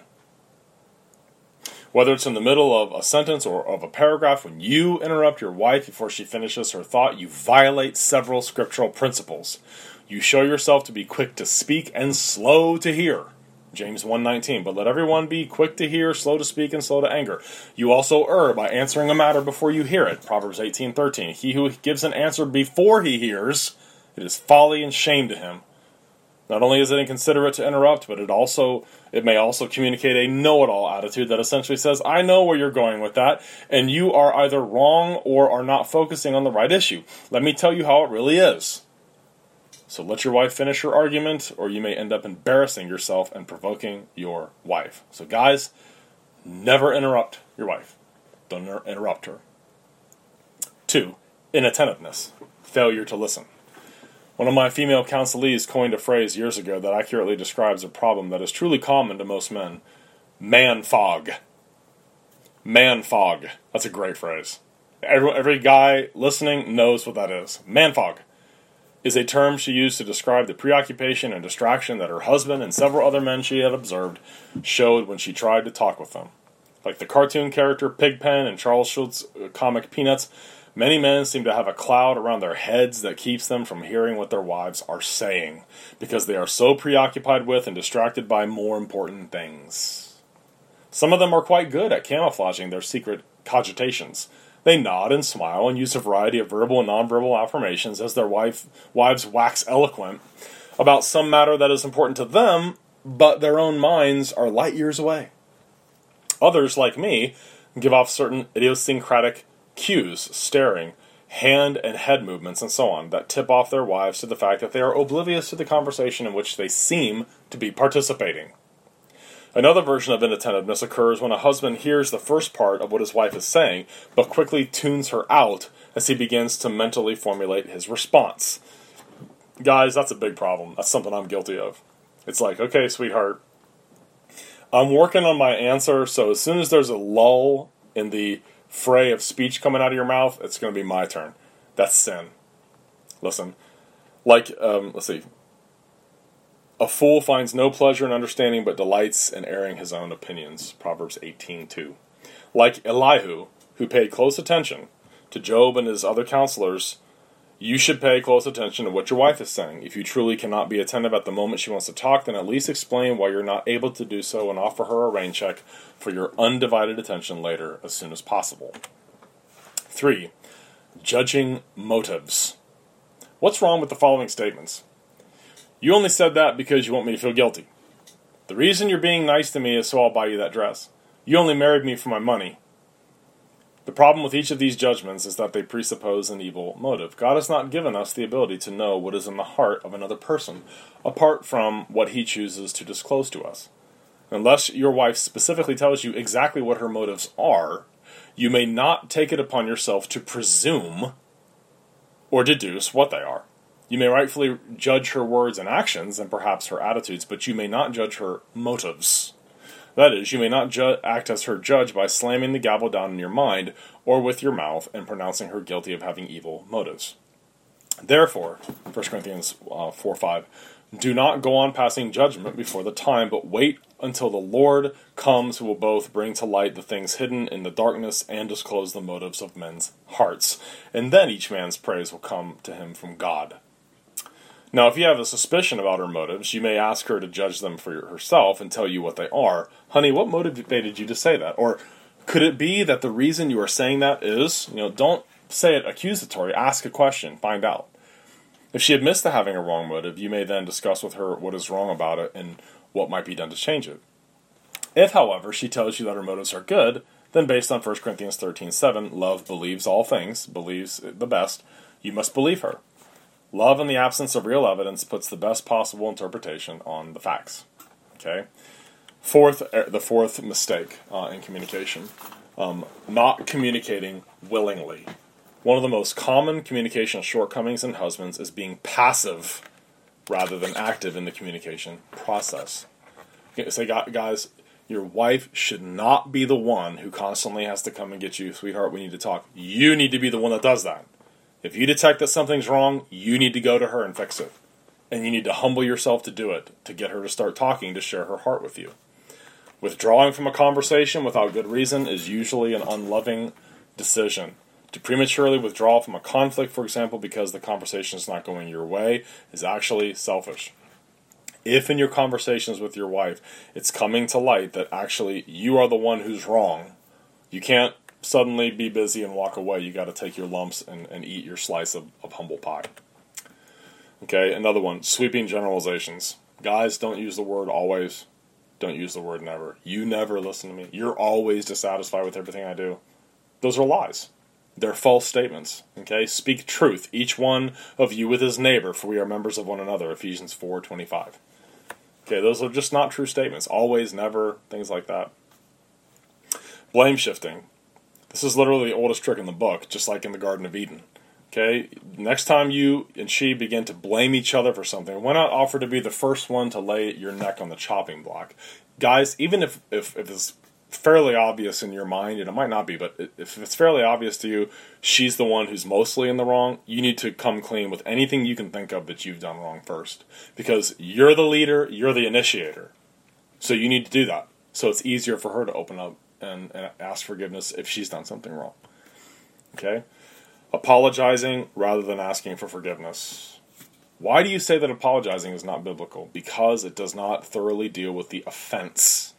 Whether it's in the middle of a sentence or of a paragraph, when you interrupt your wife before she finishes her thought, you violate several scriptural principles. You show yourself to be quick to speak and slow to hear. James one nineteen, but let everyone be quick to hear, slow to speak, and slow to anger. You also err by answering a matter before you hear it. Proverbs eighteen thirteen, he who gives an answer before he hears, it is folly and shame to him. Not only is it inconsiderate to interrupt, but it also it may also communicate a know-it-all attitude that essentially says, I know where you're going with that, and you are either wrong or are not focusing on the right issue. Let me tell you how it really is. So let your wife finish her argument, or you may end up embarrassing yourself and provoking your wife. So guys, never interrupt your wife. Don't inter- interrupt her. Two, inattentiveness, failure to listen. One of my female counselees coined a phrase years ago that accurately describes a problem that is truly common to most men. Man fog. Man fog. That's a great phrase. Every, every guy listening knows what that is. Man fog is a term she used to describe the preoccupation and distraction that her husband and several other men she had observed showed when she tried to talk with them. Like the cartoon character Pigpen and Charles Schultz's comic Peanuts, many men seem to have a cloud around their heads that keeps them from hearing what their wives are saying, because they are so preoccupied with and distracted by more important things. Some of them are quite good at camouflaging their secret cogitations. They nod and smile and use a variety of verbal and nonverbal affirmations as their wife, wives wax eloquent about some matter that is important to them, but their own minds are light years away. Others, like me, give off certain idiosyncratic cues, staring, hand and head movements, and so on, that tip off their wives to the fact that they are oblivious to the conversation in which they seem to be participating. Another version of inattentiveness occurs when a husband hears the first part of what his wife is saying, but quickly tunes her out as he begins to mentally formulate his response. Guys, that's a big problem. That's something I'm guilty of. It's like, okay, sweetheart, I'm working on my answer, so as soon as there's a lull in the fray of speech coming out of your mouth, it's going to be my turn. That's sin. Listen, like, um, let's see. A fool finds no pleasure in understanding, but delights in airing his own opinions. Proverbs eighteen two. Like Elihu, who paid close attention to Job and his other counselors, you should pay close attention to what your wife is saying. If you truly cannot be attentive at the moment she wants to talk, then at least explain why you're not able to do so and offer her a rain check for your undivided attention later as soon as possible. Three, judging motives. What's wrong with the following statements? You only said that because you want me to feel guilty. The reason you're being nice to me is so I'll buy you that dress. You only married me for my money. The problem with each of these judgments is that they presuppose an evil motive. God has not given us the ability to know what is in the heart of another person, apart from what he chooses to disclose to us. Unless your wife specifically tells you exactly what her motives are, you may not take it upon yourself to presume or deduce what they are. You may rightfully judge her words and actions, and perhaps her attitudes, but you may not judge her motives. That is, you may not ju- act as her judge by slamming the gavel down in your mind or with your mouth and pronouncing her guilty of having evil motives. Therefore, First Corinthians uh, four five, do not go on passing judgment before the time, but wait until the Lord comes, who will both bring to light the things hidden in the darkness and disclose the motives of men's hearts. And then each man's praise will come to him from God. Now, if you have a suspicion about her motives, you may ask her to judge them for herself and tell you what they are. Honey, what motivated you to say that? Or could it be that the reason you are saying that is, you know, don't say it accusatory, ask a question, find out. If she admits to having a wrong motive, you may then discuss with her what is wrong about it and what might be done to change it. If, however, she tells you that her motives are good, then based on First Corinthians thirteen seven, love believes all things, believes the best, you must believe her. Love in the absence of real evidence puts the best possible interpretation on the facts. Okay. Fourth, the fourth mistake uh, in communication. Um, not communicating willingly. One of the most common communication shortcomings in husbands is being passive rather than active in the communication process. Okay, so guys, your wife should not be the one who constantly has to come and get you, sweetheart, we need to talk. You need to be the one that does that. If you detect that something's wrong, you need to go to her and fix it. And you need to humble yourself to do it, to get her to start talking, to share her heart with you. Withdrawing from a conversation without good reason is usually an unloving decision. To prematurely withdraw from a conflict, for example, because the conversation is not going your way, is actually selfish. If in your conversations with your wife, it's coming to light that actually you are the one who's wrong, you can't suddenly be busy and walk away. You got to take your lumps and, and eat your slice of, of humble pie. Okay, another one, sweeping generalizations. Guys, don't use the word always. Don't use the word never. You never listen to me. You're always dissatisfied with everything I do. Those are lies. They're false statements. Okay, speak truth, each one of you with his neighbor, for we are members of one another, Ephesians four twenty-five. Okay, those are just not true statements. Always, never, things like that. Blame shifting. This is literally the oldest trick in the book, just like in the Garden of Eden. Okay, next time you and she begin to blame each other for something, why not offer to be the first one to lay your neck on the chopping block? Guys, even if, if, if it's fairly obvious in your mind, and it might not be, but if it's fairly obvious to you, she's the one who's mostly in the wrong, you need to come clean with anything you can think of that you've done wrong first. Because you're the leader, you're the initiator. So you need to do that. So it's easier for her to open up and, and ask forgiveness if she's done something wrong. Okay? Apologizing rather than asking for forgiveness. Why do you say that apologizing is not biblical? Because it does not thoroughly deal with the offense.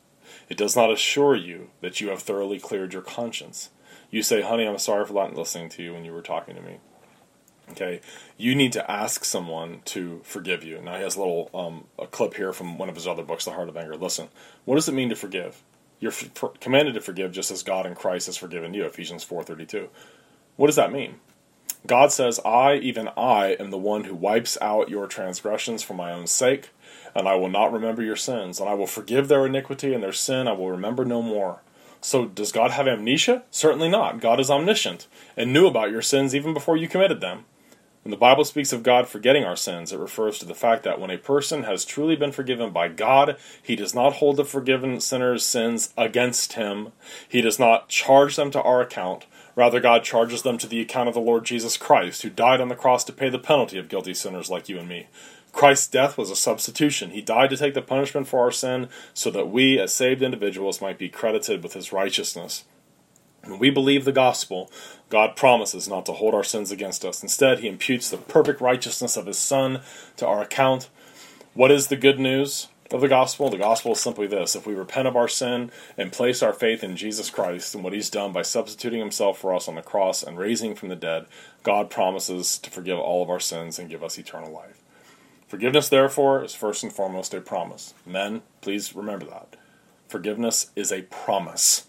It does not assure you that you have thoroughly cleared your conscience. You say, honey, I'm sorry for not listening to you when you were talking to me. Okay, you need to ask someone to forgive you. Now he has a little um, a clip here from one of his other books, The Heart of Anger. Listen, what does it mean to forgive? You're f- commanded to forgive just as God in Christ has forgiven you, Ephesians four thirty-two. What does that mean? God says, I, even I, am the one who wipes out your transgressions for my own sake, and I will not remember your sins, and I will forgive their iniquity and their sin I will remember no more. So does God have amnesia? Certainly not. God is omniscient and knew about your sins even before you committed them. When the Bible speaks of God forgetting our sins, it refers to the fact that when a person has truly been forgiven by God, he does not hold the forgiven sinner's sins against him. He does not charge them to our account. Rather, God charges them to the account of the Lord Jesus Christ, who died on the cross to pay the penalty of guilty sinners like you and me. Christ's death was a substitution. He died to take the punishment for our sin so that we, as saved individuals, might be credited with his righteousness. When we believe the gospel, God promises not to hold our sins against us. Instead, he imputes the perfect righteousness of his Son to our account. What is the good news of the gospel? The gospel is simply this. If we repent of our sin and place our faith in Jesus Christ and what he's done by substituting himself for us on the cross and raising from the dead, God promises to forgive all of our sins and give us eternal life. Forgiveness, therefore, is first and foremost a promise. Men, please remember that. Forgiveness is a promise.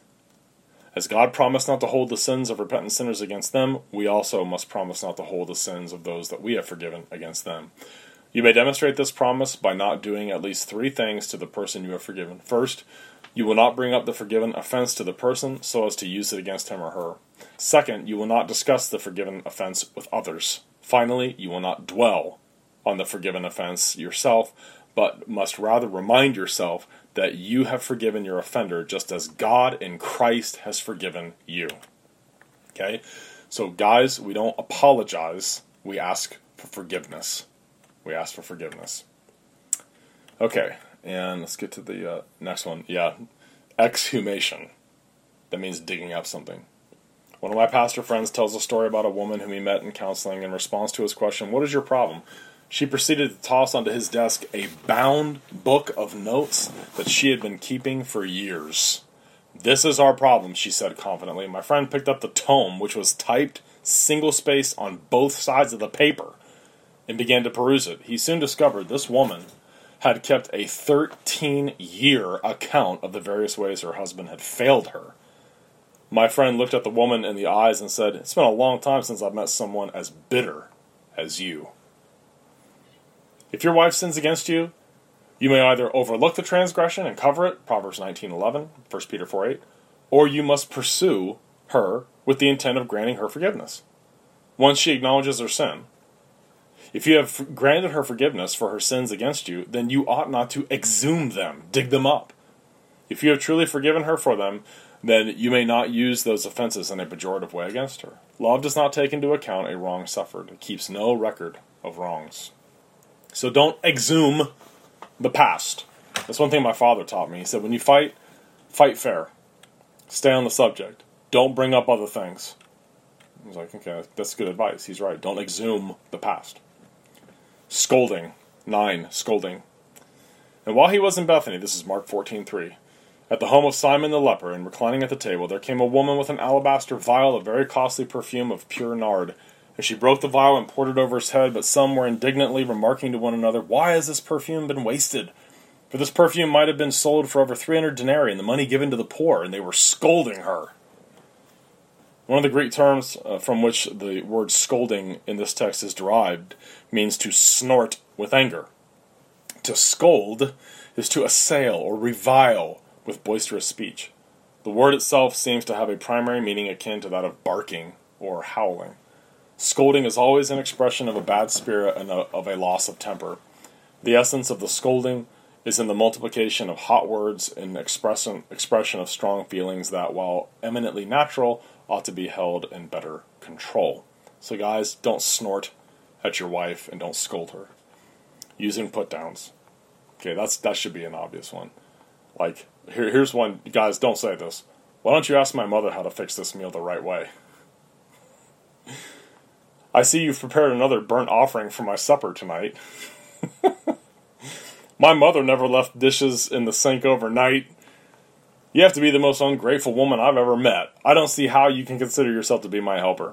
As God promised not to hold the sins of repentant sinners against them, we also must promise not to hold the sins of those that we have forgiven against them. You may demonstrate this promise by not doing at least three things to the person you have forgiven. First, you will not bring up the forgiven offense to the person so as to use it against him or her. Second, you will not discuss the forgiven offense with others. Finally, you will not dwell on the forgiven offense yourself, but must rather remind yourself that you have forgiven your offender just as God in Christ has forgiven you. Okay? So guys, we don't apologize. We ask for forgiveness. We ask for forgiveness. Okay, and let's get to the uh, next one. Yeah, exhumation. That means digging up something. One of my pastor friends tells a story about a woman whom he met in counseling. In response to his question, "What is your problem?" she proceeded to toss onto his desk a bound book of notes that she had been keeping for years. "This is our problem," she said confidently. "My friend picked up the tome, which was typed single-spaced on both sides of the paper, and began to peruse it. He soon discovered this woman had kept a thirteen-year account of the various ways her husband had failed her. My friend looked at the woman in the eyes and said, "It's been a long time since I've met someone as bitter as you." If your wife sins against you, you may either overlook the transgression and cover it, Proverbs nineteen eleven, First Peter four eight, or you must pursue her with the intent of granting her forgiveness once she acknowledges her sin. If you have granted her forgiveness for her sins against you, then you ought not to exhume them, dig them up. If you have truly forgiven her for them, then you may not use those offenses in a pejorative way against her. Love does not take into account a wrong suffered. It keeps no record of wrongs. So don't exhume the past. That's one thing my father taught me. He said, when you fight, fight fair. Stay on the subject. Don't bring up other things. I was like, okay, that's good advice. He's right. Don't exhume the past. Scolding. Nine, scolding. And while he was in Bethany, this is Mark fourteen three, at the home of Simon the leper, and reclining at the table, there came a woman with an alabaster vial of very costly perfume of pure nard. And she broke the vial and poured it over his head, but some were indignantly remarking to one another, why has this perfume been wasted? For this perfume might have been sold for over three hundred denarii, and the money given to the poor, and they were scolding her. One of the Greek terms uh, from which the word scolding in this text is derived means to snort with anger. To scold is to assail or revile with boisterous speech. The word itself seems to have a primary meaning akin to that of barking or howling. Scolding is always an expression of a bad spirit and a, of a loss of temper. The essence of the scolding is in the multiplication of hot words and expression, expression of strong feelings that, while eminently natural, ought to be held in better control. So guys, don't snort at your wife and don't scold her. Using put-downs. Okay, that's that should be an obvious one. Like, here, here's one. Guys, don't say this. Why don't you ask my mother how to fix this meal the right way? I see you've prepared another burnt offering for my supper tonight. My mother never left dishes in the sink overnight. You have to be the most ungrateful woman I've ever met. I don't see how you can consider yourself to be my helper.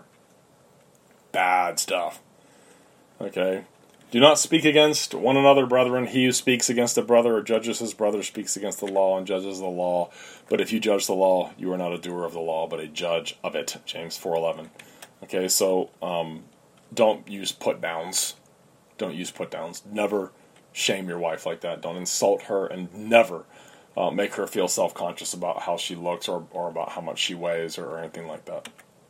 Bad stuff. Okay. Do not speak against one another, brethren. He who speaks against a brother or judges his brother speaks against the law and judges the law. But if you judge the law, you are not a doer of the law, but a judge of it. James four eleven. Okay, so um, don't use put-downs. Don't use put-downs. Never shame your wife like that. Don't insult her, and never uh, make her feel self-conscious about how she looks or, or about how much she weighs or, or anything like that.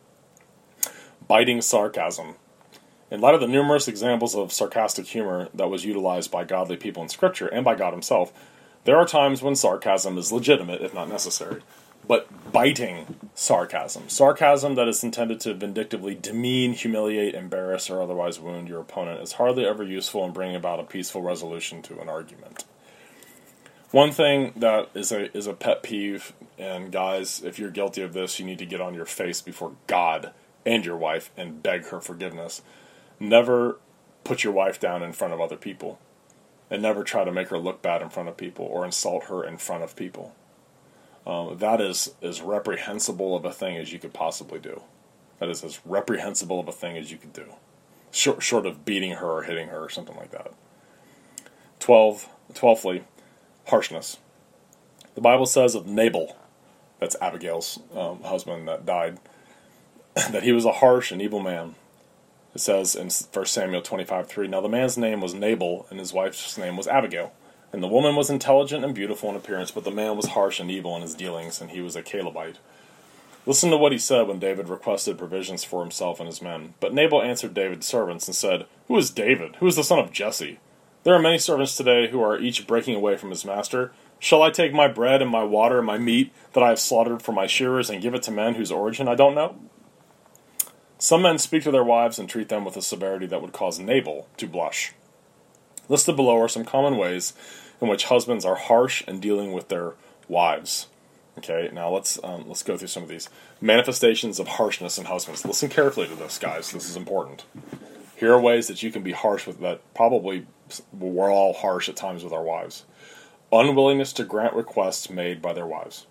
Biting sarcasm. In light of the numerous examples of sarcastic humor that was utilized by godly people in Scripture and by God himself, there are times when sarcasm is legitimate, if not necessary. But biting sarcasm, sarcasm that is intended to vindictively demean, humiliate, embarrass, or otherwise wound your opponent, is hardly ever useful in bringing about a peaceful resolution to an argument. One thing that is a is a pet peeve, and guys, if you're guilty of this, you need to get on your face before God and your wife and beg her forgiveness. Never put your wife down in front of other people, and never try to make her look bad in front of people or insult her in front of people. Um, that is as reprehensible of a thing as you could possibly do. That is as reprehensible of a thing as you could do. Short, short of beating her or hitting her or something like that. Twelve, twelfthly, harshness. The Bible says of Nabal, that's Abigail's um, husband that died, that he was a harsh and evil man. It says in First Samuel twenty-five three, now the man's name was Nabal, and his wife's name was Abigail. And the woman was intelligent and beautiful in appearance, but the man was harsh and evil in his dealings, and he was a Calebite. Listen to what he said when David requested provisions for himself and his men. But Nabal answered David's servants and said, who is David? Who is the son of Jesse? There are many servants today who are each breaking away from his master. Shall I take my bread and my water and my meat that I have slaughtered for my shearers and give it to men whose origin I don't know? Some men speak to their wives and treat them with a severity that would cause Nabal to blush. Listed below are some common ways in which husbands are harsh in dealing with their wives. Okay, now let's um, let's go through some of these manifestations of harshness in husbands. Listen carefully to this, guys. This is important. Here are ways that you can be harsh with that. Probably we're all harsh at times with our wives. Unwillingness to grant requests made by their wives.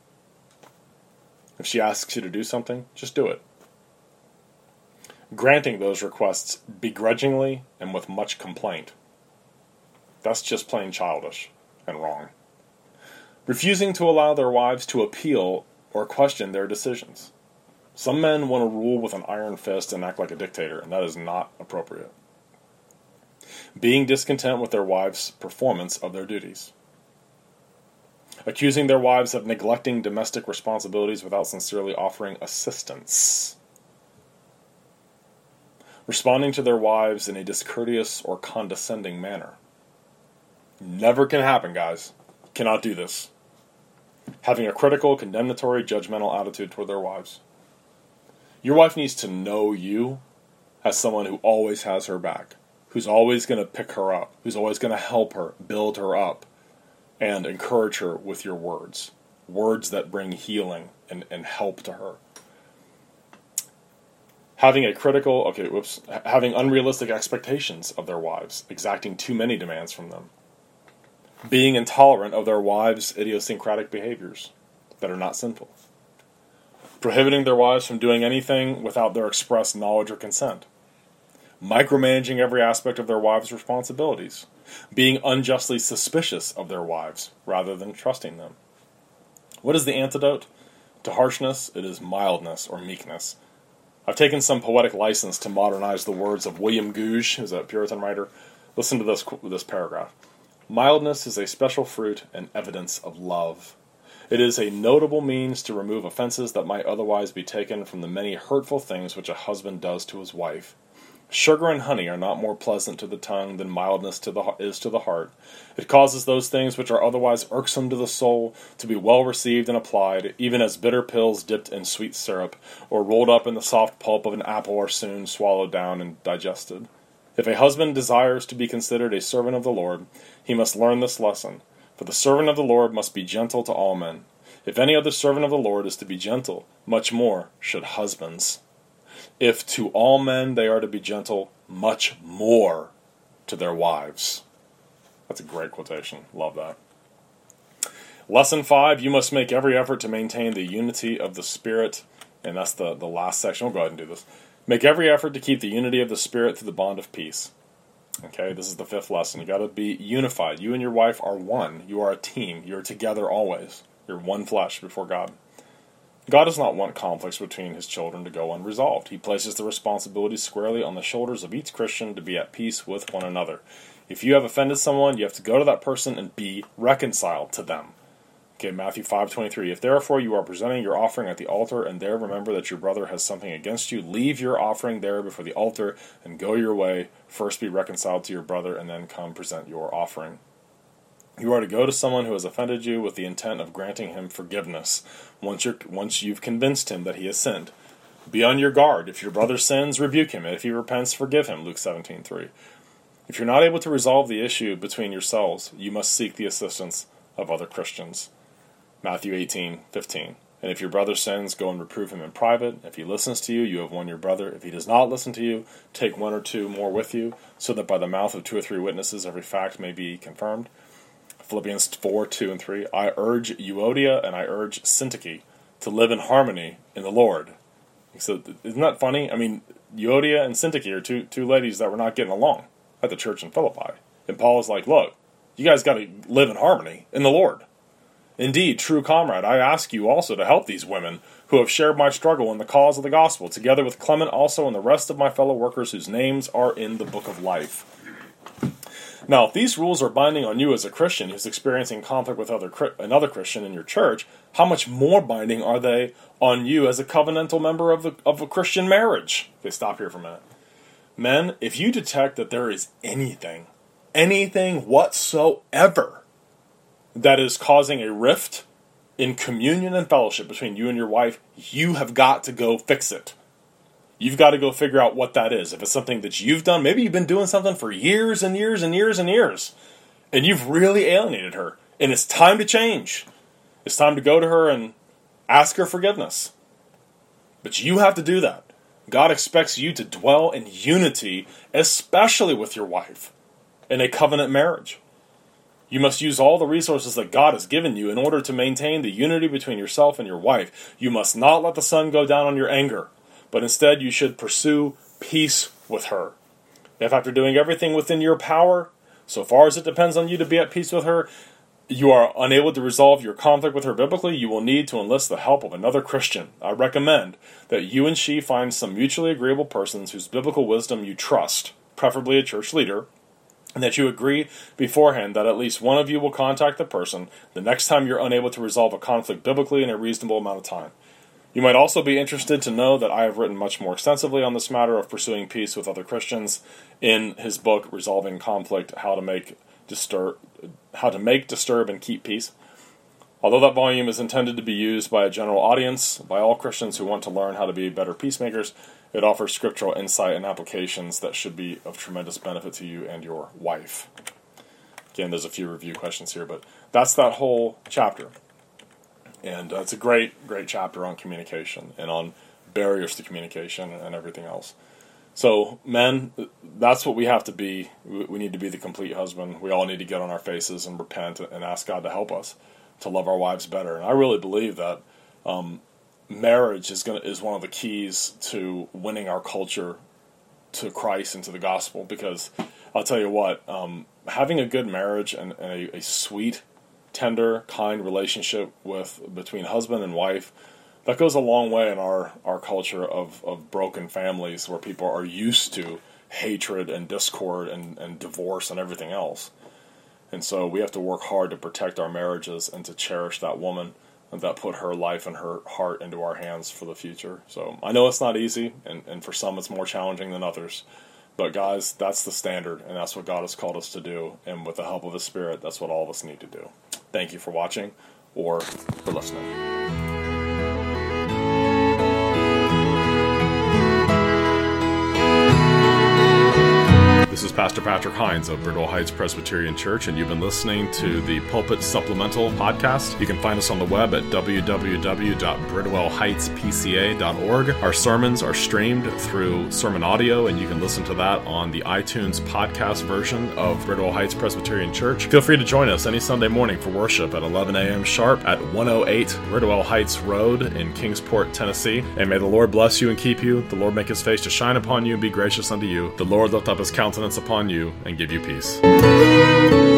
If she asks you to do something, just do it. Granting those requests begrudgingly and with much complaint. That's just plain childish and wrong. Refusing to allow their wives to appeal or question their decisions. Some men want to rule with an iron fist and act like a dictator, and that is not appropriate. Being discontent with their wives' performance of their duties. accusing their wives of neglecting domestic responsibilities without sincerely offering assistance, responding to their wives in a discourteous or condescending manner. Never can happen, guys. Cannot do this. Having a critical, condemnatory, judgmental attitude toward their wives. Your wife needs to know you as someone who always has her back, who's always going to pick her up, who's always going to help her, build her up, and encourage her with your words. Words that bring healing and, and help to her. Having a critical, okay, whoops, having unrealistic expectations of their wives, exacting too many demands from them. Being intolerant of their wives' idiosyncratic behaviors that are not sinful. Prohibiting their wives from doing anything without their express knowledge or consent. Micromanaging every aspect of their wives' responsibilities. Being unjustly suspicious of their wives rather than trusting them. What is the antidote to harshness? It is mildness or meekness. I've taken some poetic license to modernize the words of William Gouge, who's a Puritan writer. Listen to this, this paragraph. Mildness is a special fruit and evidence of love. It is a notable means to remove offenses that might otherwise be taken from the many hurtful things which a husband does to his wife. Sugar and honey are not more pleasant to the tongue than mildness to the, is to the heart. It causes those things which are otherwise irksome to the soul to be well received and applied, even as bitter pills dipped in sweet syrup, or rolled up in the soft pulp of an apple are soon swallowed down and digested. If a husband desires to be considered a servant of the Lord, he must learn this lesson. For the servant of the Lord must be gentle to all men. If any other servant of the Lord is to be gentle, much more should husbands. If to all men they are to be gentle, much more to their wives. That's a great quotation. Love that. Lesson five, you must make every effort to maintain the unity of the Spirit. And that's the, the last section. We'll go ahead and do this. Make every effort to keep the unity of the Spirit through the bond of peace. Okay, this is the fifth lesson. You got to be unified. You and your wife are one. You are a team. You're together always. You're one flesh before God. God does not want conflicts between his children to go unresolved. He places the responsibility squarely on the shoulders of each Christian to be at peace with one another. If you have offended someone, you have to go to that person and be reconciled to them. Okay, Matthew five twenty-three. If therefore you are presenting your offering at the altar, and there remember that your brother has something against you, leave your offering there before the altar, and go your way. First be reconciled to your brother, and then come present your offering. You are to go to someone who has offended you with the intent of granting him forgiveness, once, you're, once you've convinced him that he has sinned. Be on your guard. If your brother sins, rebuke him, and if he repents, forgive him, Luke seventeen three. If you're not able to resolve the issue between yourselves, you must seek the assistance of other Christians. Matthew eighteen fifteen. And if your brother sins, go and reprove him in private. If he listens to you, you have won your brother. If he does not listen to you, take one or two more with you, so that by the mouth of two or three witnesses every fact may be confirmed. Philippians four two and three. I urge Euodia and I urge Syntyche to live in harmony in the Lord. So isn't that funny? I mean, Euodia and Syntyche are two two ladies that were not getting along at the church in Philippi. And Paul is like, look, you guys got to live in harmony in the Lord. Indeed, true comrade, I ask you also to help these women who have shared my struggle in the cause of the gospel, together with Clement also and the rest of my fellow workers whose names are in the book of life. Now, if these rules are binding on you as a Christian who's experiencing conflict with other another Christian in your church, how much more binding are they on you as a covenantal member of the of a Christian marriage? Okay, stop here for a minute. Men, if you detect that there is anything, anything whatsoever that is causing a rift in communion and fellowship between you and your wife, you have got to go fix it. You've got to go figure out what that is. If it's something that you've done, maybe you've been doing something for years and years and years and years, and you've really alienated her, and it's time to change. It's time to go to her and ask her forgiveness. But you have to do that. God expects you to dwell in unity, especially with your wife, in a covenant marriage. You must use all the resources that God has given you in order to maintain the unity between yourself and your wife. You must not let the sun go down on your anger, but instead you should pursue peace with her. If after doing everything within your power, so far as it depends on you to be at peace with her, you are unable to resolve your conflict with her biblically, you will need to enlist the help of another Christian. I recommend that you and she find some mutually agreeable persons whose biblical wisdom you trust, preferably a church leader, and that you agree beforehand that at least one of you will contact the person the next time you're unable to resolve a conflict biblically in a reasonable amount of time. You might also be interested to know that I have written much more extensively on this matter of pursuing peace with other Christians in his book, Resolving Conflict, How to Make, Disturb, How to Make, Disturb, and Keep Peace. Although that volume is intended to be used by a general audience, by all Christians who want to learn how to be better peacemakers, it offers scriptural insight and applications that should be of tremendous benefit to you and your wife. Again, there's a few review questions here, but that's that whole chapter. And uh, it's a great, great chapter on communication and on barriers to communication and everything else. So, men, that's what we have to be. We need to be the complete husband. We all need to get on our faces and repent and ask God to help us to love our wives better. And I really believe that um, marriage is gonna is one of the keys to winning our culture to Christ and to the gospel. Because I'll tell you what, um, having a good marriage and, and a, a sweet, tender, kind relationship with between husband and wife, that goes a long way in our, our culture of, of broken families where people are used to hatred and discord and, and divorce and everything else. And so we have to work hard to protect our marriages and to cherish that woman and that put her life and her heart into our hands for the future. So I know it's not easy, and, and for some it's more challenging than others. But guys, that's the standard, and that's what God has called us to do. And with the help of His Spirit, that's what all of us need to do. Thank you for watching or for listening. This is Pastor Patrick Hines of Bridwell Heights Presbyterian Church, and you've been listening to the Pulpit Supplemental Podcast. You can find us on the web at w w w dot bridwell heights p c a dot org. Our sermons are streamed through Sermon Audio, and you can listen to that on the iTunes podcast version of Bridwell Heights Presbyterian Church. Feel free to join us any Sunday morning for worship at eleven a.m. sharp at one oh eight Bridwell Heights Road in Kingsport, Tennessee. And may the Lord bless you and keep you. The Lord make His face to shine upon you and be gracious unto you. The Lord lift up His countenance upon you and give you peace.